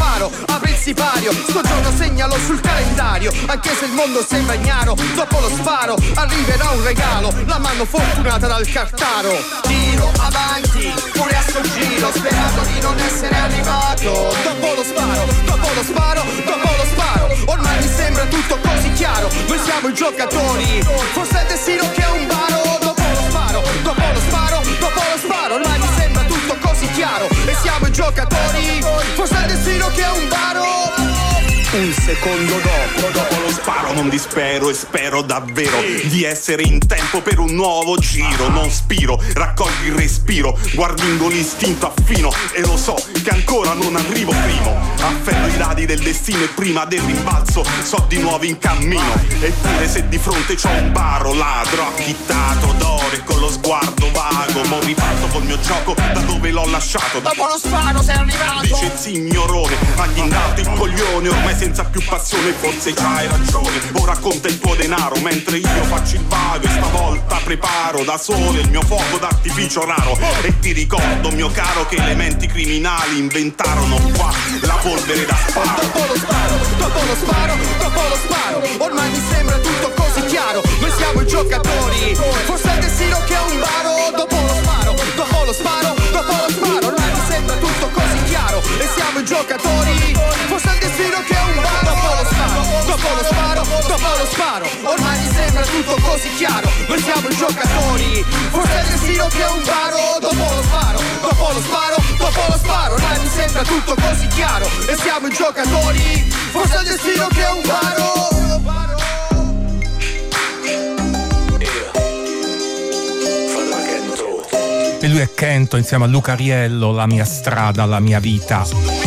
apri il sipario, sto giorno segnalo sul calendario. Anche se il mondo sembra ignaro, dopo lo sparo arriverà un regalo, la mano fortunata dal cartaro. Giro avanti, pure a sto giro, sperando di non essere arrivato. Dopo lo sparo, dopo lo sparo, dopo lo sparo. Ormai mi sembra tutto così chiaro, noi siamo i giocatori, forse è il destino che è un baro. Dopo lo sparo, dopo lo sparo, dopo lo sparo. Ormai mi sembra tutto così chiaro, e siamo i giocatori, forse è il destino che è un baro. Un secondo dopo lo sparo non dispero e spero davvero di essere in tempo per un nuovo giro. Non spiro, raccogli il respiro, guardingo l'istinto affino e lo so che ancora non arrivo primo. Afferro i dadi del destino e prima del rimbalzo so di nuovo in cammino. Eppure se di fronte c'ho un baro ladro acchittato d'oro e con lo sguardo vago mo riparto col mio gioco da dove l'ho lasciato. Dopo lo sparo sei arrivato, dice il signorone, ma gli indato il coglione. Ormai senza più passione, forse c'hai ragione. Ora conta il tuo denaro mentre io faccio il vago, e stavolta preparo da solo il mio fuoco d'artificio raro. E ti ricordo, mio caro, che elementi criminali inventarono qua la polvere da sparo. Dopo lo sparo, dopo lo sparo, dopo lo sparo. Ormai mi sembra tutto così chiaro, noi siamo i giocatori, forse è il destino che è un baro. Dopo lo sparo, dopo lo sparo, dopo lo sparo. Ormai mi sembra tutto così chiaro, e siamo i giocatori, forse è il destino che è un baro. Dopo lo sparo, dopo lo sparo, dopo lo sparo. Ormai mi sembra tutto così chiaro, noi siamo i giocatori, forse è il destino che è un baro. Dopo lo sparo, dopo lo sparo, dopo lo sparo. Ormai mi sembra tutto così chiaro, e siamo i giocatori, forse è il destino che è un baro. E lui è Kento insieme a Luca Riello, La mia strada, la mia vita.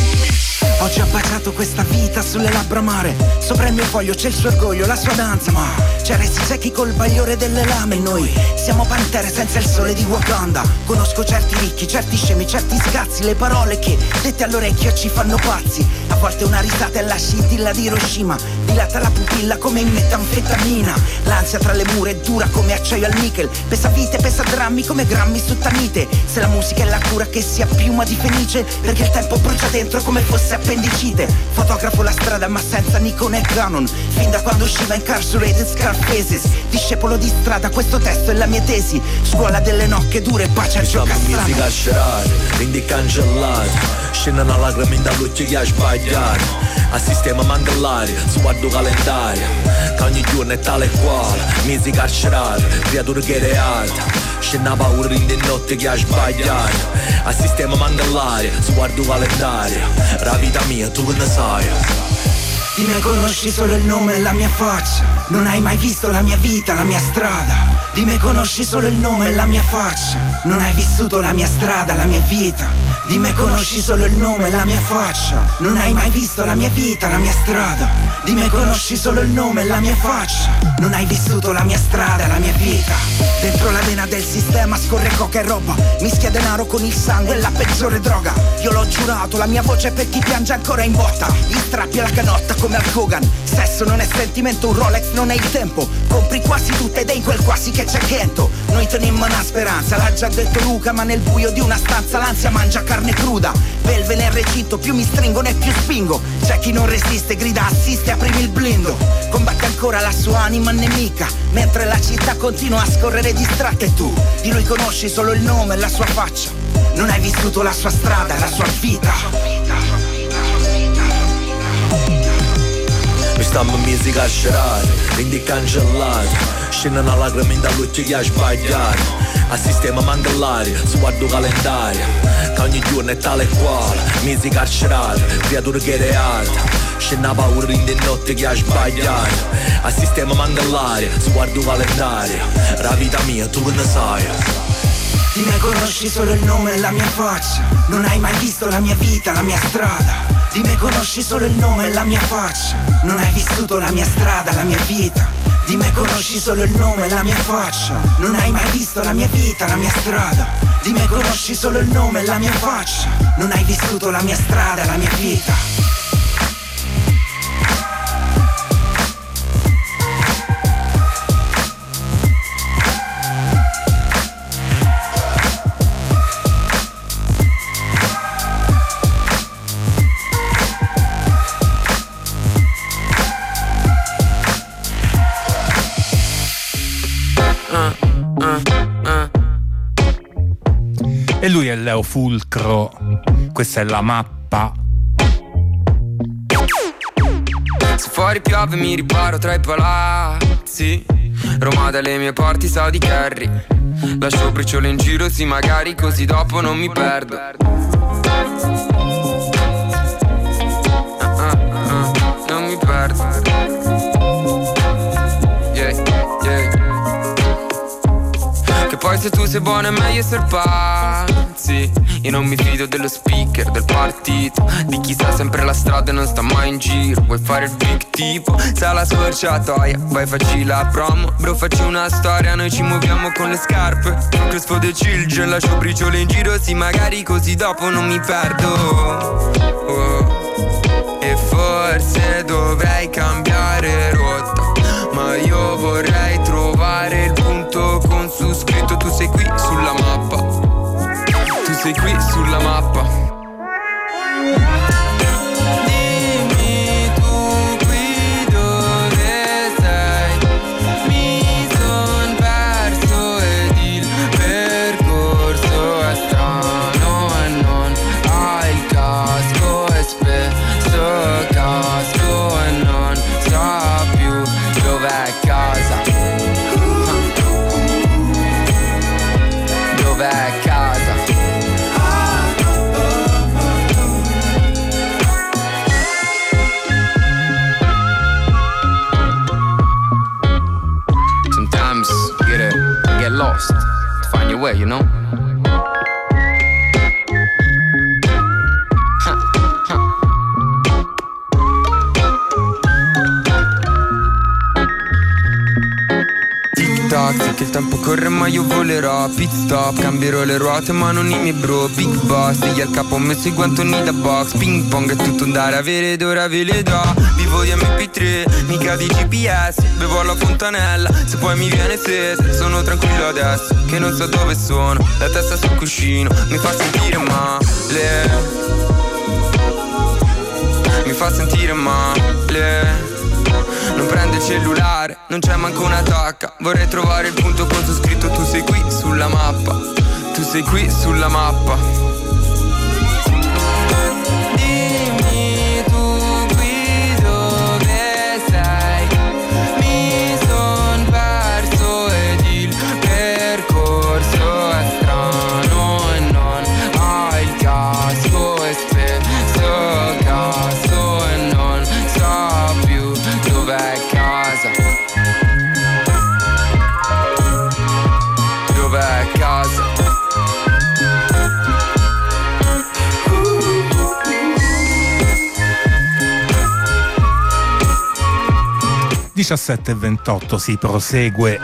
Oggi ho baciato questa vita sulle labbra amare. Sopra il mio foglio c'è il suo orgoglio, la sua danza. Ma c'è resti secchi col bagliore delle lame. Noi siamo pantere senza il sole di Wakanda. Conosco certi ricchi, certi scemi, certi scazzi. Le parole che dette all'orecchio ci fanno pazzi. A volte una risata è la scintilla di Hiroshima. Dilata la pupilla come in metanfetamina. L'ansia tra le mura è dura come acciaio al nickel. Pesa vite, pesa drammi come grammi su tanite. Se la musica è la cura che si appiuma di fenice, perché il tempo brucia dentro come fosse appendicite. Fotografo la strada ma senza Nikon e Canon, fin da quando usciva Incarcerated Scarfaces. Discepolo di strada, questo testo è la mia tesi. Scuola delle nocche dure, pace al gioco a strada. Musica scerata, quindi cancellata. Scendono lacrime dall'occhio che ha sbagliato. A sistema mandellare, sguardo calendario, che ogni giorno è tale e quale. Mesi carcerati, creature che reata. Scena paura in di notte che ha sbagliato. A sistema mandellare, sguardo calendario. La vita mia, tu che ne sai? Di me conosci solo il nome e la mia faccia. Non hai mai visto la mia vita, la mia strada. Di me conosci solo il nome e la mia faccia. Non hai vissuto la mia strada, la mia vita. Di me conosci solo il nome e la mia faccia. Non hai mai visto la mia vita, la mia strada. Di me conosci solo il nome e la mia faccia. Non hai vissuto la mia strada, la mia vita. Dentro la vena del sistema scorre coca e roba. Mischia denaro con il sangue e la peggiore droga. Io l'ho giurato, la mia voce è per chi piange ancora in botta. Gli strappi alla canotta come al Kogan. Sesso non è sentimento, un Rolex non è il tempo. Compri quasi tutte ed è in quel quasi che c'è Kento. Noi teniamo una speranza, l'ha già detto Luca, ma nel buio di una stanza l'ansia mangia carne cruda. Belve nel recinto, più mi stringono e più spingo. C'è chi non resiste, grida assiste, aprimi il blindo. Combatte ancora la sua anima nemica, mentre la città continua a scorrere distratta. E tu, di lui conosci solo il nome e la sua faccia. Non hai vissuto la sua strada, la sua vita. Mi stiamo mesi carcerati, quindi cancellati. Scendono lacrime dall'occhio che ha sbagliato. A sistema mandellare, sguardo calendario, che ogni giorno è tale e quale. Mesi carcerati, creature che reata. Scena paura in di notte che ha sbagliato. A sistema mandellare, sguardo calendario. La vita mia, tu che ne sai? Di me conosci solo il nome e la mia faccia. Non hai mai visto la mia vita, la mia strada. Di me conosci solo il nome e la mia faccia. Non hai vissuto la mia strada, la mia vita. Di me conosci solo il nome e la mia faccia. Non hai mai visto la mia vita, la mia strada. Di me conosci solo il nome e la mia faccia. Non hai vissuto la mia strada, la mia vita. e Leo Fulcro, questa è La Mappa. Se fuori piove mi riparo tra i palazzi, Roma dalle mie parti sa di Kerry. Lascio briciole in giro, sì magari così dopo non mi perdo. Non mi perdo. Yeah, yeah. Che poi se tu sei buono è meglio essere pazzi. Io non mi fido dello speaker, del partito, di chi sa sempre la strada e non sta mai in giro. Vuoi fare il big tipo, sa la scorciatoia, vai facci la promo, bro facci una storia, noi ci muoviamo con le scarpe. Focus for the children, lascio briciole in giro, sì magari così dopo non mi perdo. Oh. E forse dovrei cambiare rotta, ma io vorrei trovare il punto con su scritto tu sei qui sulla mappa. Tu sei qui sulla mappa. Dimmi tu qui dove sei. Mi son perso ed il percorso è strano e non hai il casco e spesso casco e non so più dov'è casa. Dov'è casa? Sometimes you gotta get lost to find your way, you know? Sì che il tempo corre ma io volerò. Pit stop, cambierò le ruote ma non i miei bro. Big boss, digli al capo ho messo i guantoni da box. Ping pong è tutto un dare avere ed ora ve le do. Vivo di MP3, mica di GPS. Bevo alla fontanella, se poi mi viene sete. Sono tranquillo adesso, che non so dove sono. La testa sul cuscino, mi fa sentire male. Mi fa sentire male. Non prende il cellulare, non c'è manco una tacca. Vorrei trovare il punto con su scritto tu sei qui sulla mappa. Tu sei qui sulla mappa. Dimmi tu qui dove sei. Mi son perso ed il percorso è strano e non hai il casco e spesso casco e non so più dov'è casa? Dov'è casa? 17:28 si prosegue.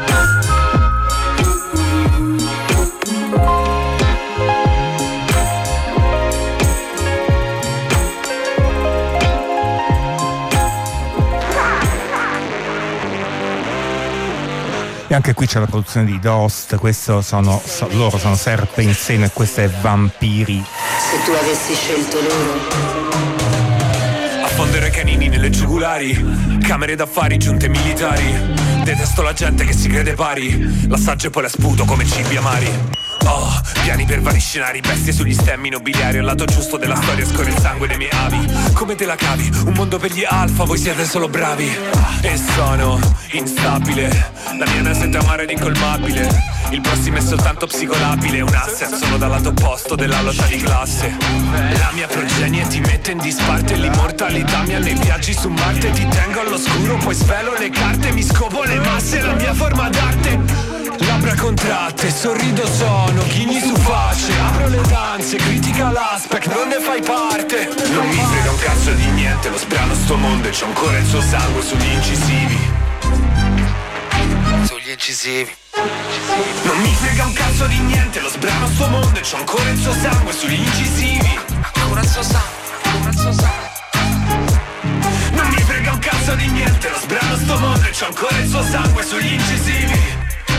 E anche qui c'è la produzione di Dost, loro sono Serpe in Seno e questo è Vampiri. Se tu avessi scelto loro. Affondere canini nelle giugulari, camere d'affari, giunte militari. Detesto la gente che si crede pari, l'assaggio e poi la sputo come cibi amari. Oh, piani per vari scenari, bestie sugli stemmi nobiliari. Al lato giusto della storia scorre il sangue dei miei avi. Come te la cavi? Un mondo per gli alfa, voi siete solo bravi. E sono instabile, la mia nascente amara ed incolmabile. Il prossimo è soltanto psicolabile, un asset solo dal lato opposto della lotta di classe. La mia progenie ti mette in disparte, l'immortalità mia nei viaggi su Marte. Ti tengo all'oscuro, poi svelo le carte, mi scopo le masse, la mia forma d'arte. Labbra contratte, sorrido sono, ghigni su facce. Apro le danze, critica l'aspect, non ne fai parte. Non mi frega un cazzo di niente, lo sbrano sto mondo e c'ho ancora il suo sangue sugli incisivi. Sugli incisivi. Non mi frega un cazzo di niente, lo sbrano sto mondo e c'ho ancora il suo sangue sugli incisivi. Ancora il suo sangue, ancora il suo sangue. Non mi frega un cazzo di niente, lo sbrano sto mondo e c'ho ancora il suo sangue sugli incisivi.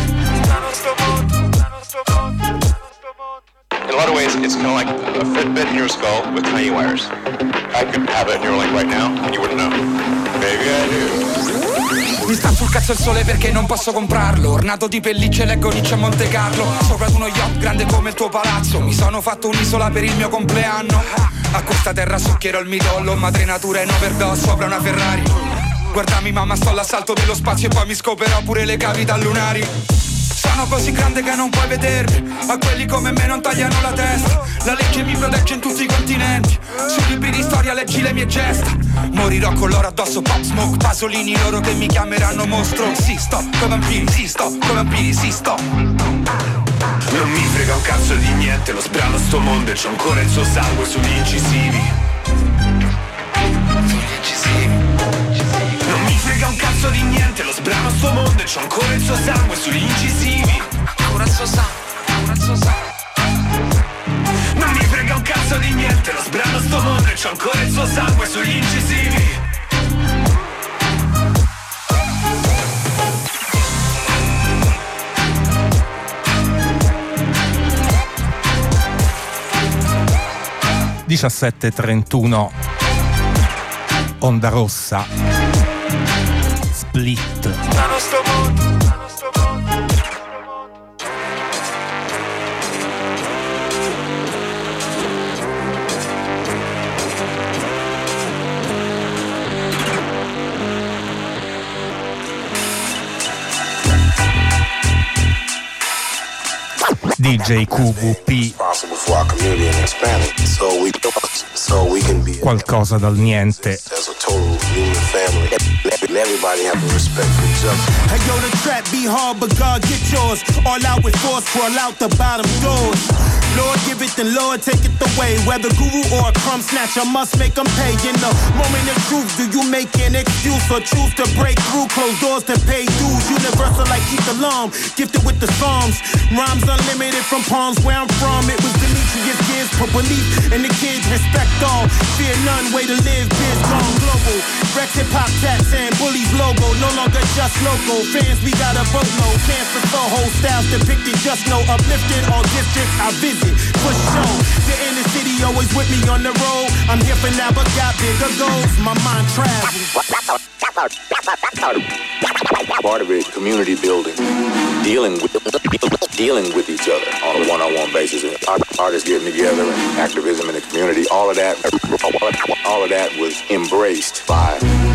In a lot of ways, it's kind of like a Fitbit in your skull with tiny wires. I could have it in your leg right now, and you wouldn't know. Mi sta sul cazzo il sole perché non posso comprarlo. Ornato di pellicce leggo Nietzsche a Monte Carlo. Sopra ad uno yacht grande come il tuo palazzo. Mi sono fatto un'isola per il mio compleanno. A questa terra succhierò il midollo. Madre natura in overdose sopra una Ferrari. Guardami mamma, sto all'assalto dello spazio e poi mi scoperò pure le cavità lunari. Sono così grande che non puoi vedermi. A quelli come me non tagliano la testa. La legge mi protegge in tutti i continenti. Sui libri di storia leggi le mie gesta. Morirò con loro addosso, Pop Smoke, Pasolini, loro che mi chiameranno mostro. Sì, sto coi vampiri, sì, sto coi vampiri, sì, sto. Non mi frega un cazzo di niente, lo sbrano sto mondo e c'ho ancora il suo sangue sugli incisivi. Sugli incisivi. Non mi frega un cazzo di niente, lo sbrano sto mondo e c'ho ancora il suo sangue sugli incisivi. Ancora il suo sangue, ancora il suo sangue. Non mi frega un cazzo di niente, lo sbrano sto mondo e c'ho ancora il suo sangue sugli incisivi. (17:31) Onda Rossa, Split. DJ QVP. Qualcosa dal niente. Hey yo, the trap be hard, but God get yours. All out with force, crawl out the bottom doors. Lord give it, then Lord take it away. Whether guru or a crumb snatcher, must make them pay. In the moment of truth, do you make an excuse or choose to break through closed doors to pay dues? Universal like Ethalam, gifted with the Psalms. Rhymes unlimited from palms where I'm from. It was Demetrius Gibbs, put belief in the kids, respect all. Fear none, way to live, biz gone global. Rex hip hop cats and bullies logo, no longer just local. Fans, we got a boatload. Fans for Soho styles depicted, just know uplifted. All districts I visit, for sure. The inner city always with me on the road. I'm here for now, but got bigger goals. My mind travels. Part of it, community building, dealing with each other on a one-on-one basis. Artists getting together and activism in the community. All of that was embraced by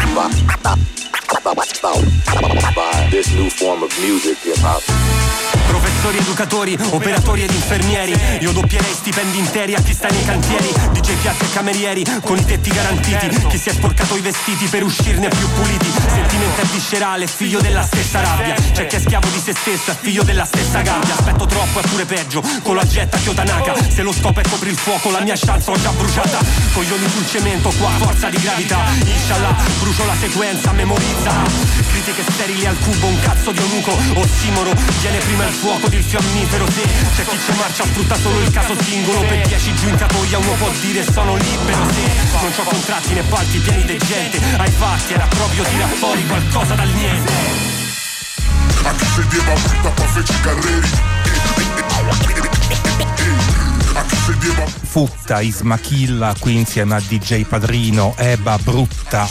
this new form of music, hip hop. Professori, educatori, operatori ed infermieri. Io doppierei stipendi interi a chi sta nei cantieri. DJ piatti e camerieri con i tetti garantiti. Chi si è sporcato i vestiti per uscirne più puliti. Sentimento è viscerale, figlio della stessa rabbia. C'è chi è schiavo di se stesso, è figlio della stessa gabbia. Aspetto troppo, è pure peggio, con la getta Kyotanaka. Se lo scopo è copri il fuoco, la mia chance l'ho già bruciata. Coglioni sul cemento, qua forza di gravità. Inshallah, brucio la sequenza, memorizza. Critiche sterili al cubo, un cazzo di onuco. Ossimoro, viene prima il fuoco del fiammifero. Se c'è chi ci marcia sfrutta solo il caso singolo. Per 10 giù in capoglia uno può dire sono libero. Se non c'ho contratti né palchi pieni di gente, ai fatti era proprio tirar fuori qualcosa dal niente. Anche se dieva brutta pa' feci carreri. Futta, Isma Killa qui insieme a DJ Padrino, Eba Brutta.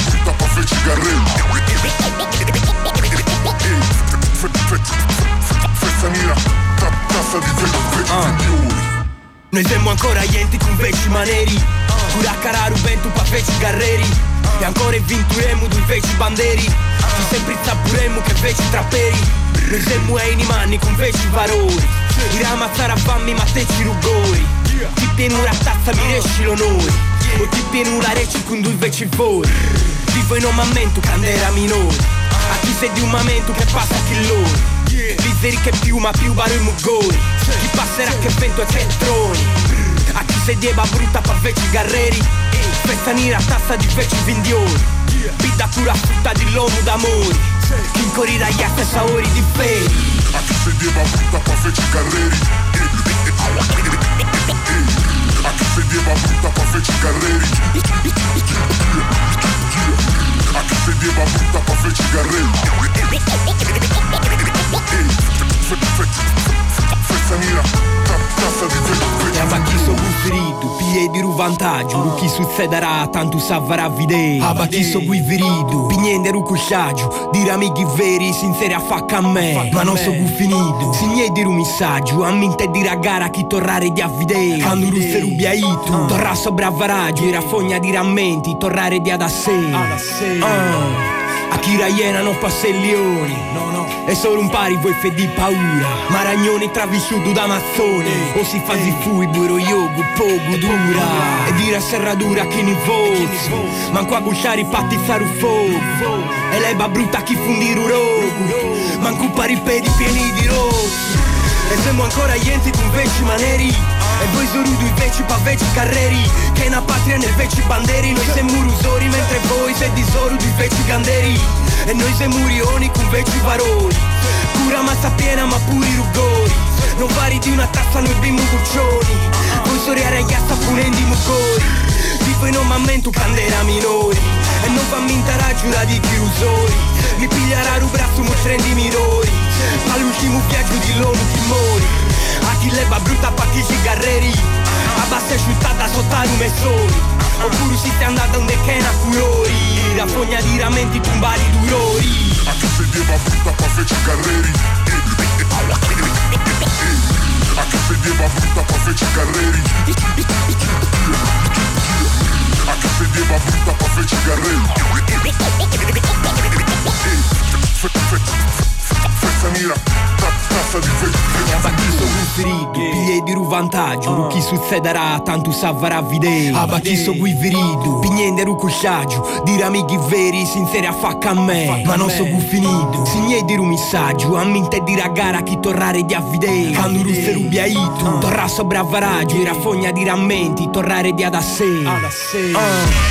Noi siamo ancora gli enti con veci maneri. Curaccararu ventu pa' feci carreri. E ancora vinturemo due veci banderi. Ci sempre zappuremo che veci trapperi. Noi siamo ai manni con veci valori. I ramazzare a fammi ma te ci rugori. Ti pieni una tazza mi riesci l'onore. O ti pieni una reci con due veci voi. Vivo in un momento quando era minore. A chi sei di un momento che passa chi loro. Viseri che più ma più baro i mugori. Chi passerà che vento e che troni. A chi sei dieba brutta pa' veci garreri. Festa nera tassa di veci vindiori. Bida pura frutta di lomo d'amori. Chi incorrirà gli ori di feri. A chi sei dieba brutta pa' veci garreri. A chi sei dieba brutta pa' veci garreri. A chi sei dieba brutta pa' veci garreri. Festa nera tassa di veci. Chiama chi so bufferido, piedi ruva vantaggio, chi succederà, tanto savrà vedere. Abati so qui virido, pignende rucusciaggio, dire amici veri, sinceri a facca a me. Ma non so qui finito, signei di un messaggio, a mente di ragara chi torrare di avvidere. Quando russe rubiaitu, torra sopra varaggio, era fogna di rammenti, torrare di ad a sé. A chi la iena non passa il leone, è solo un pari voi fe di paura. Maragnoni travisciuto da mazzone, o si fa di fui buro yogu, poco dura. E dire a serradura chi ne vozzo, manco a gusciare i patti faru fuoco. E l'eba brutta chi fundiru rogu, manco pari i pedi pieni di rossi. E siamo ancora ienti con veci maneri, e voi sorudu invece pa veci carreri. Che è una patria nel veci banderi. Noi siamo rusori mentre voi siete sorudu invece ganderi. E noi siamo murioni con veci paroli. Pura massa piena ma puri rugori. Non pari di una tazza noi bimbo cuccioni. Voi soriare agli assa punendi mucori. Di voi non m'ammento candela minori. E non fammi intaraggio da di chiusori. Mi piglierà un braccio mostrendi minori. All'ultimo viaggio di l'uomo chi mori. A chi leva brutta pacchi cigarreri. A bassa asciuttata sotto lume soli. Oppure si sta andando donde che na curori. La fogna di ramenti tumbali durori. A chi sedeva brutta pa fece carreri. A chi sedeva brutta pa fece carreri. A chi sedeva brutta pa fece carreri. Fessa nera, tazza di fece. Piglie di ru vantaggio, chi succederà, tanto savrà vedere. Abatiso qui virido, pignende ru cusciaggio, dire amici veri, sinceri a facca a me. Ma non so qui finito, signei di ru messaggio, a mente di ragara chi torrare di avvidere. Quando russe rubiaitu, torra sopra varaggio, era fogna di rammenti, torrare di ad a sé.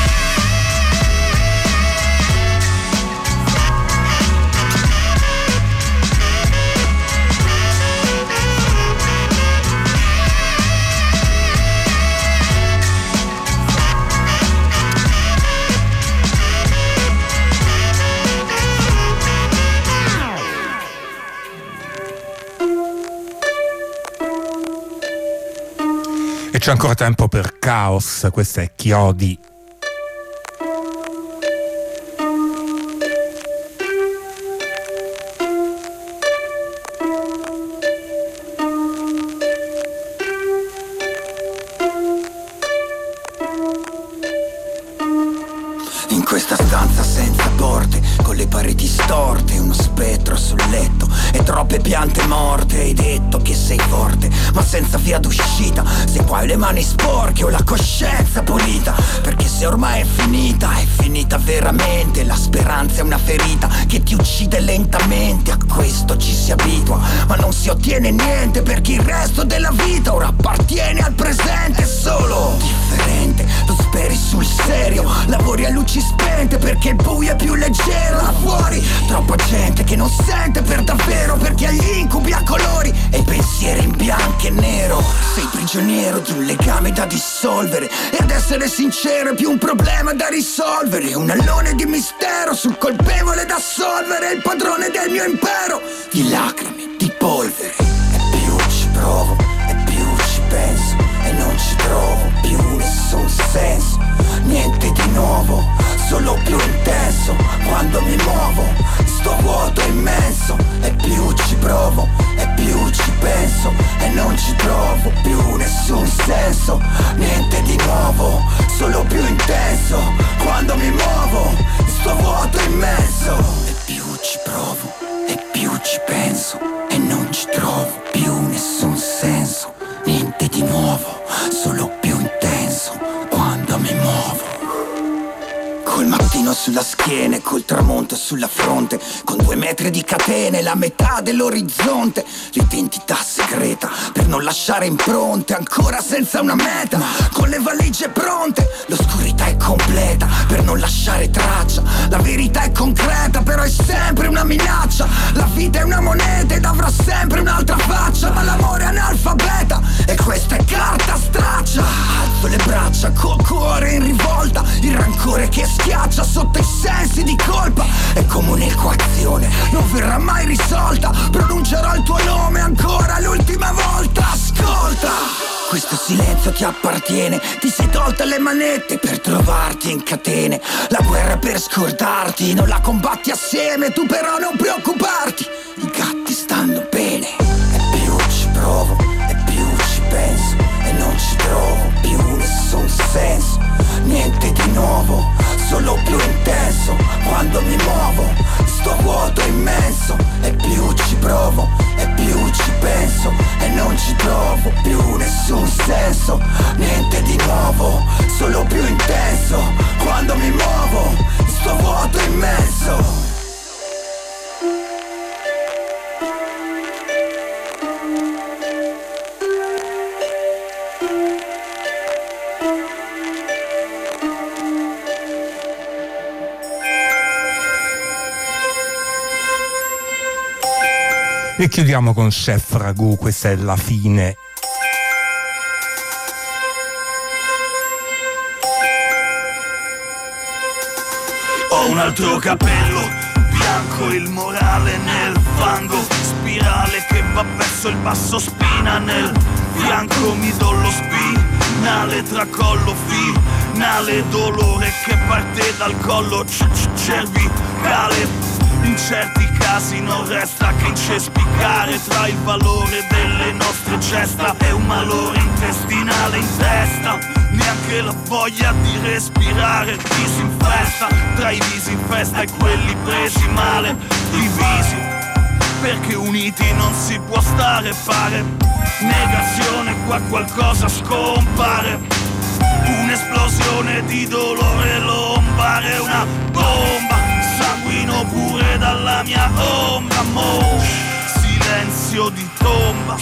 C'è ancora tempo per Caos, questa è Chiodi. In questa stanza senza porte, con le pareti storte, uno spettro sul letto e troppe piante morte. Hai detto che sei forte, ma senza via d'uscita. Se qua hai le mani sporche o la coscienza pulita, perché se ormai è finita veramente. La speranza è una ferita che ti uccide lentamente. A questo ci si abitua, ma non si ottiene niente, perché il resto della vita ora appartiene al presente. È solo differente, lo speri sul serio, lavori a luci spente perché il buio è più leggero. Là fuori troppa gente che non sente per davvero, perché ha gli incubi a colori e i pensieri in bianco e nero. Sei prigioniero di un legame da dissolvere, e ad essere sincero è più un problema da risolvere. Un allone di mistero sul colpevole da assolvere, il padrone del mio impero di lacrime, di polvere. E più ci provo, e più ci penso, e non ci trovo più nessun senso. Niente di nuovo, solo più intenso. Quando mi muovo, sto vuoto immenso. E più ci provo, e più ci penso, e non ci trovo più nessun senso. Niente di nuovo, solo più intenso. Quando mi muovo, sto vuoto immenso. E più ci provo, e più ci penso, e non ci trovo più nessun senso. Niente di nuovo, solo più intenso. Quando mi muovo, col mattino sulla schiena e col tramonto sulla fronte, con 2 metri di catene, la metà dell'orizzonte. L'identità segreta per non lasciare impronte, ancora senza una meta, con le valigie pronte. L'oscurità è completa per non lasciare traccia. La verità è concreta però è sempre una minaccia. La vita è una moneta ed avrà sempre un'altra faccia, ma l'amore è analfabeta e questa è carta straccia. Alzo le braccia col cuore in rivolta, il rancore che schiaccia sotto i sensi di colpa. È come un'equazione, non verrà mai risolta. Pronuncerò il tuo nome ancora l'ultima volta. Ascolta, Questo silenzio ti appartiene, ti sei tolta le manette per trovarti in catene. La guerra per scordarti, non la combatti assieme, tu però non preoccuparti. I gatti stanno bene, e più ci provo, e più ci penso, e non ci trovo più nessun senso. Niente di nuovo, solo più intenso. Quando mi muovo, sto vuoto immenso. E più ci provo, e più ci penso, e non ci trovo più nessun senso. Niente di nuovo, solo più intenso. Quando mi muovo, sto vuoto immenso. E chiudiamo con Chef Ragù, questa è la fine. Ho un altro capello, bianco il morale nel fango. Spirale che va verso il basso, spina nel fianco. Mi do lo spinale tra collo, finale. Dolore che parte dal collo, cervicale. In certi casi non resta che incespicare tra il valore delle nostre gesta e un malore intestinale in testa. Neanche la voglia di respirare disinfesta tra i visi in festa e quelli presi male, divisi. Perché uniti non si può stare, pare negazione, qua qualcosa scompare. Un'esplosione di dolore lombare, una bomba, sanguino pure dalla mia ombra. Silenzio di tomba,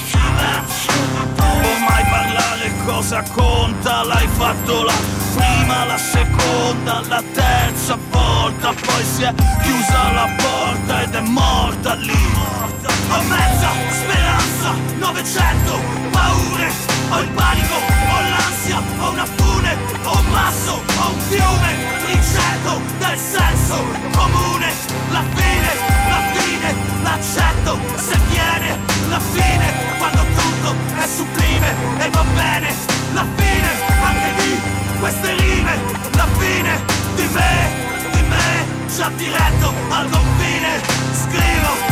ormai parlare cosa conta. L'hai fatto la prima, la seconda, la terza volta. Poi si è chiusa la porta ed è morta lì. Ho mezza speranza, 900 paure. Ho il panico, ho l'ansia, ho una fune, ho un masso, ho un fiume incerto del senso comune. La fine, l'accetto se viene. La fine, quando tutto è sublime e va bene. La fine, anche di queste rime. La fine di me, già diretto al confine. Scrivo,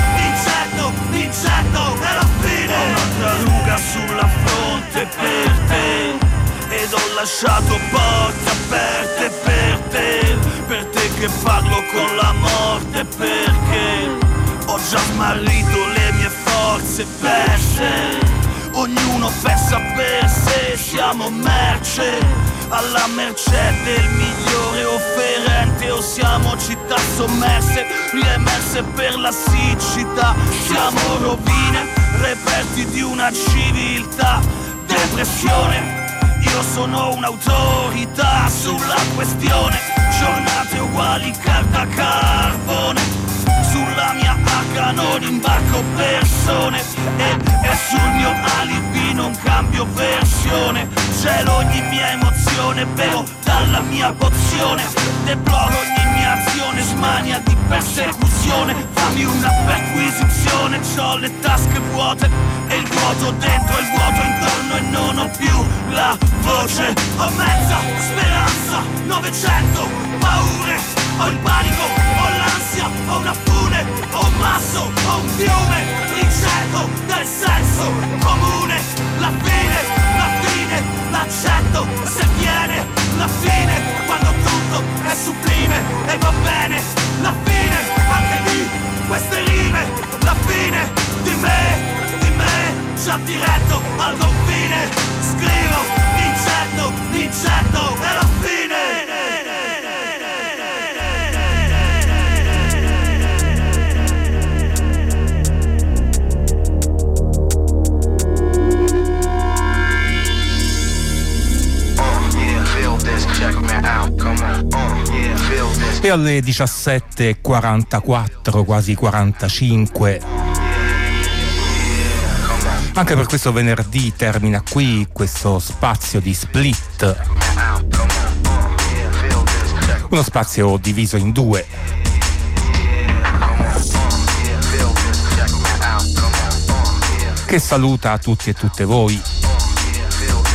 incetto, è la fine. Ho un'altra ruga sulla fronte per te, ed ho lasciato porte aperte per te che parlo con la morte, perché ho già smarrito le mie forze perse. Ognuno pensa per sé, siamo merce, alla mercé del migliore offerente. O siamo città sommerse, riemerse per la siccità. Siamo rovine, reperti di una civiltà. Depressione, io sono un'autorità sulla questione. Giornate uguali, carta carbone. Sulla mia H non imbarco persone, e sul mio alibi non cambio versione. Gelo ogni mia emozione, bevo dalla mia pozione. Deploro ogni mia azione, smania di persecuzione. Fammi una perquisizione, c'ho le tasche vuote e il vuoto dentro, il vuoto intorno, e non ho più la voce. Ho mezza speranza, 900 paure. Ho il panico, ho l'ansia, ho una fune, ho un masso, ho un fiume incerto del senso comune. La fine, l'accetto se viene. La fine, quando tutto è sublime e va bene. La fine, anche di queste rime. La fine di me, già diretto al confine. Scrivo, incetto, è la fine. E alle 17:44, quasi 45, anche per questo venerdì termina qui questo spazio di Split, uno spazio diviso in due. Che saluta a tutti e tutte voi.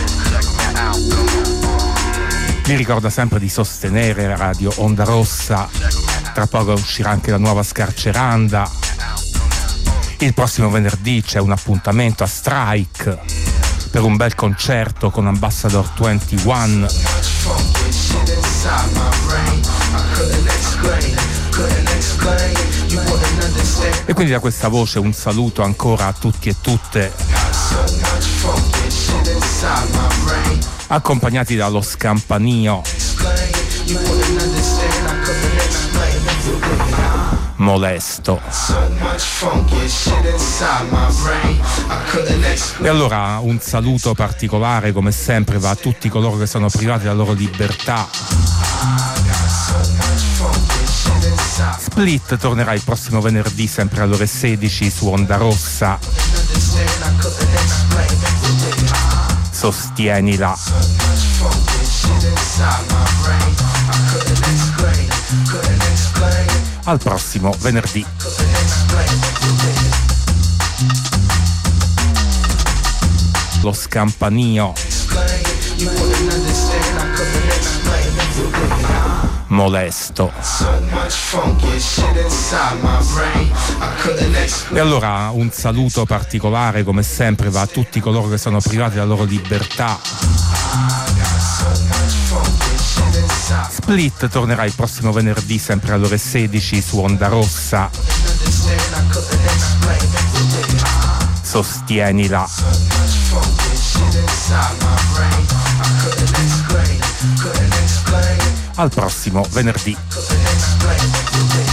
vi ricorda sempre di sostenere Radio Onda Rossa. Tra poco uscirà anche la nuova Scarceranda. Il prossimo venerdì c'è un appuntamento a Strike per un bel concerto con Ambassador 21. E quindi da questa voce un saluto ancora a tutti e tutte, accompagnati dallo Scampanio. Molesto. E allora un saluto particolare come sempre va a tutti coloro che sono privati della loro libertà. Split tornerà il prossimo venerdì sempre alle ore 16 su Onda Rossa. Sostienila. Al prossimo venerdì. Lo Scampanio. Molesto. E allora un saluto particolare come sempre va a tutti coloro che sono privati della loro libertà. Split tornerà il prossimo venerdì sempre alle ore 16 su Onda Rossa. Sostienila. Al prossimo venerdì.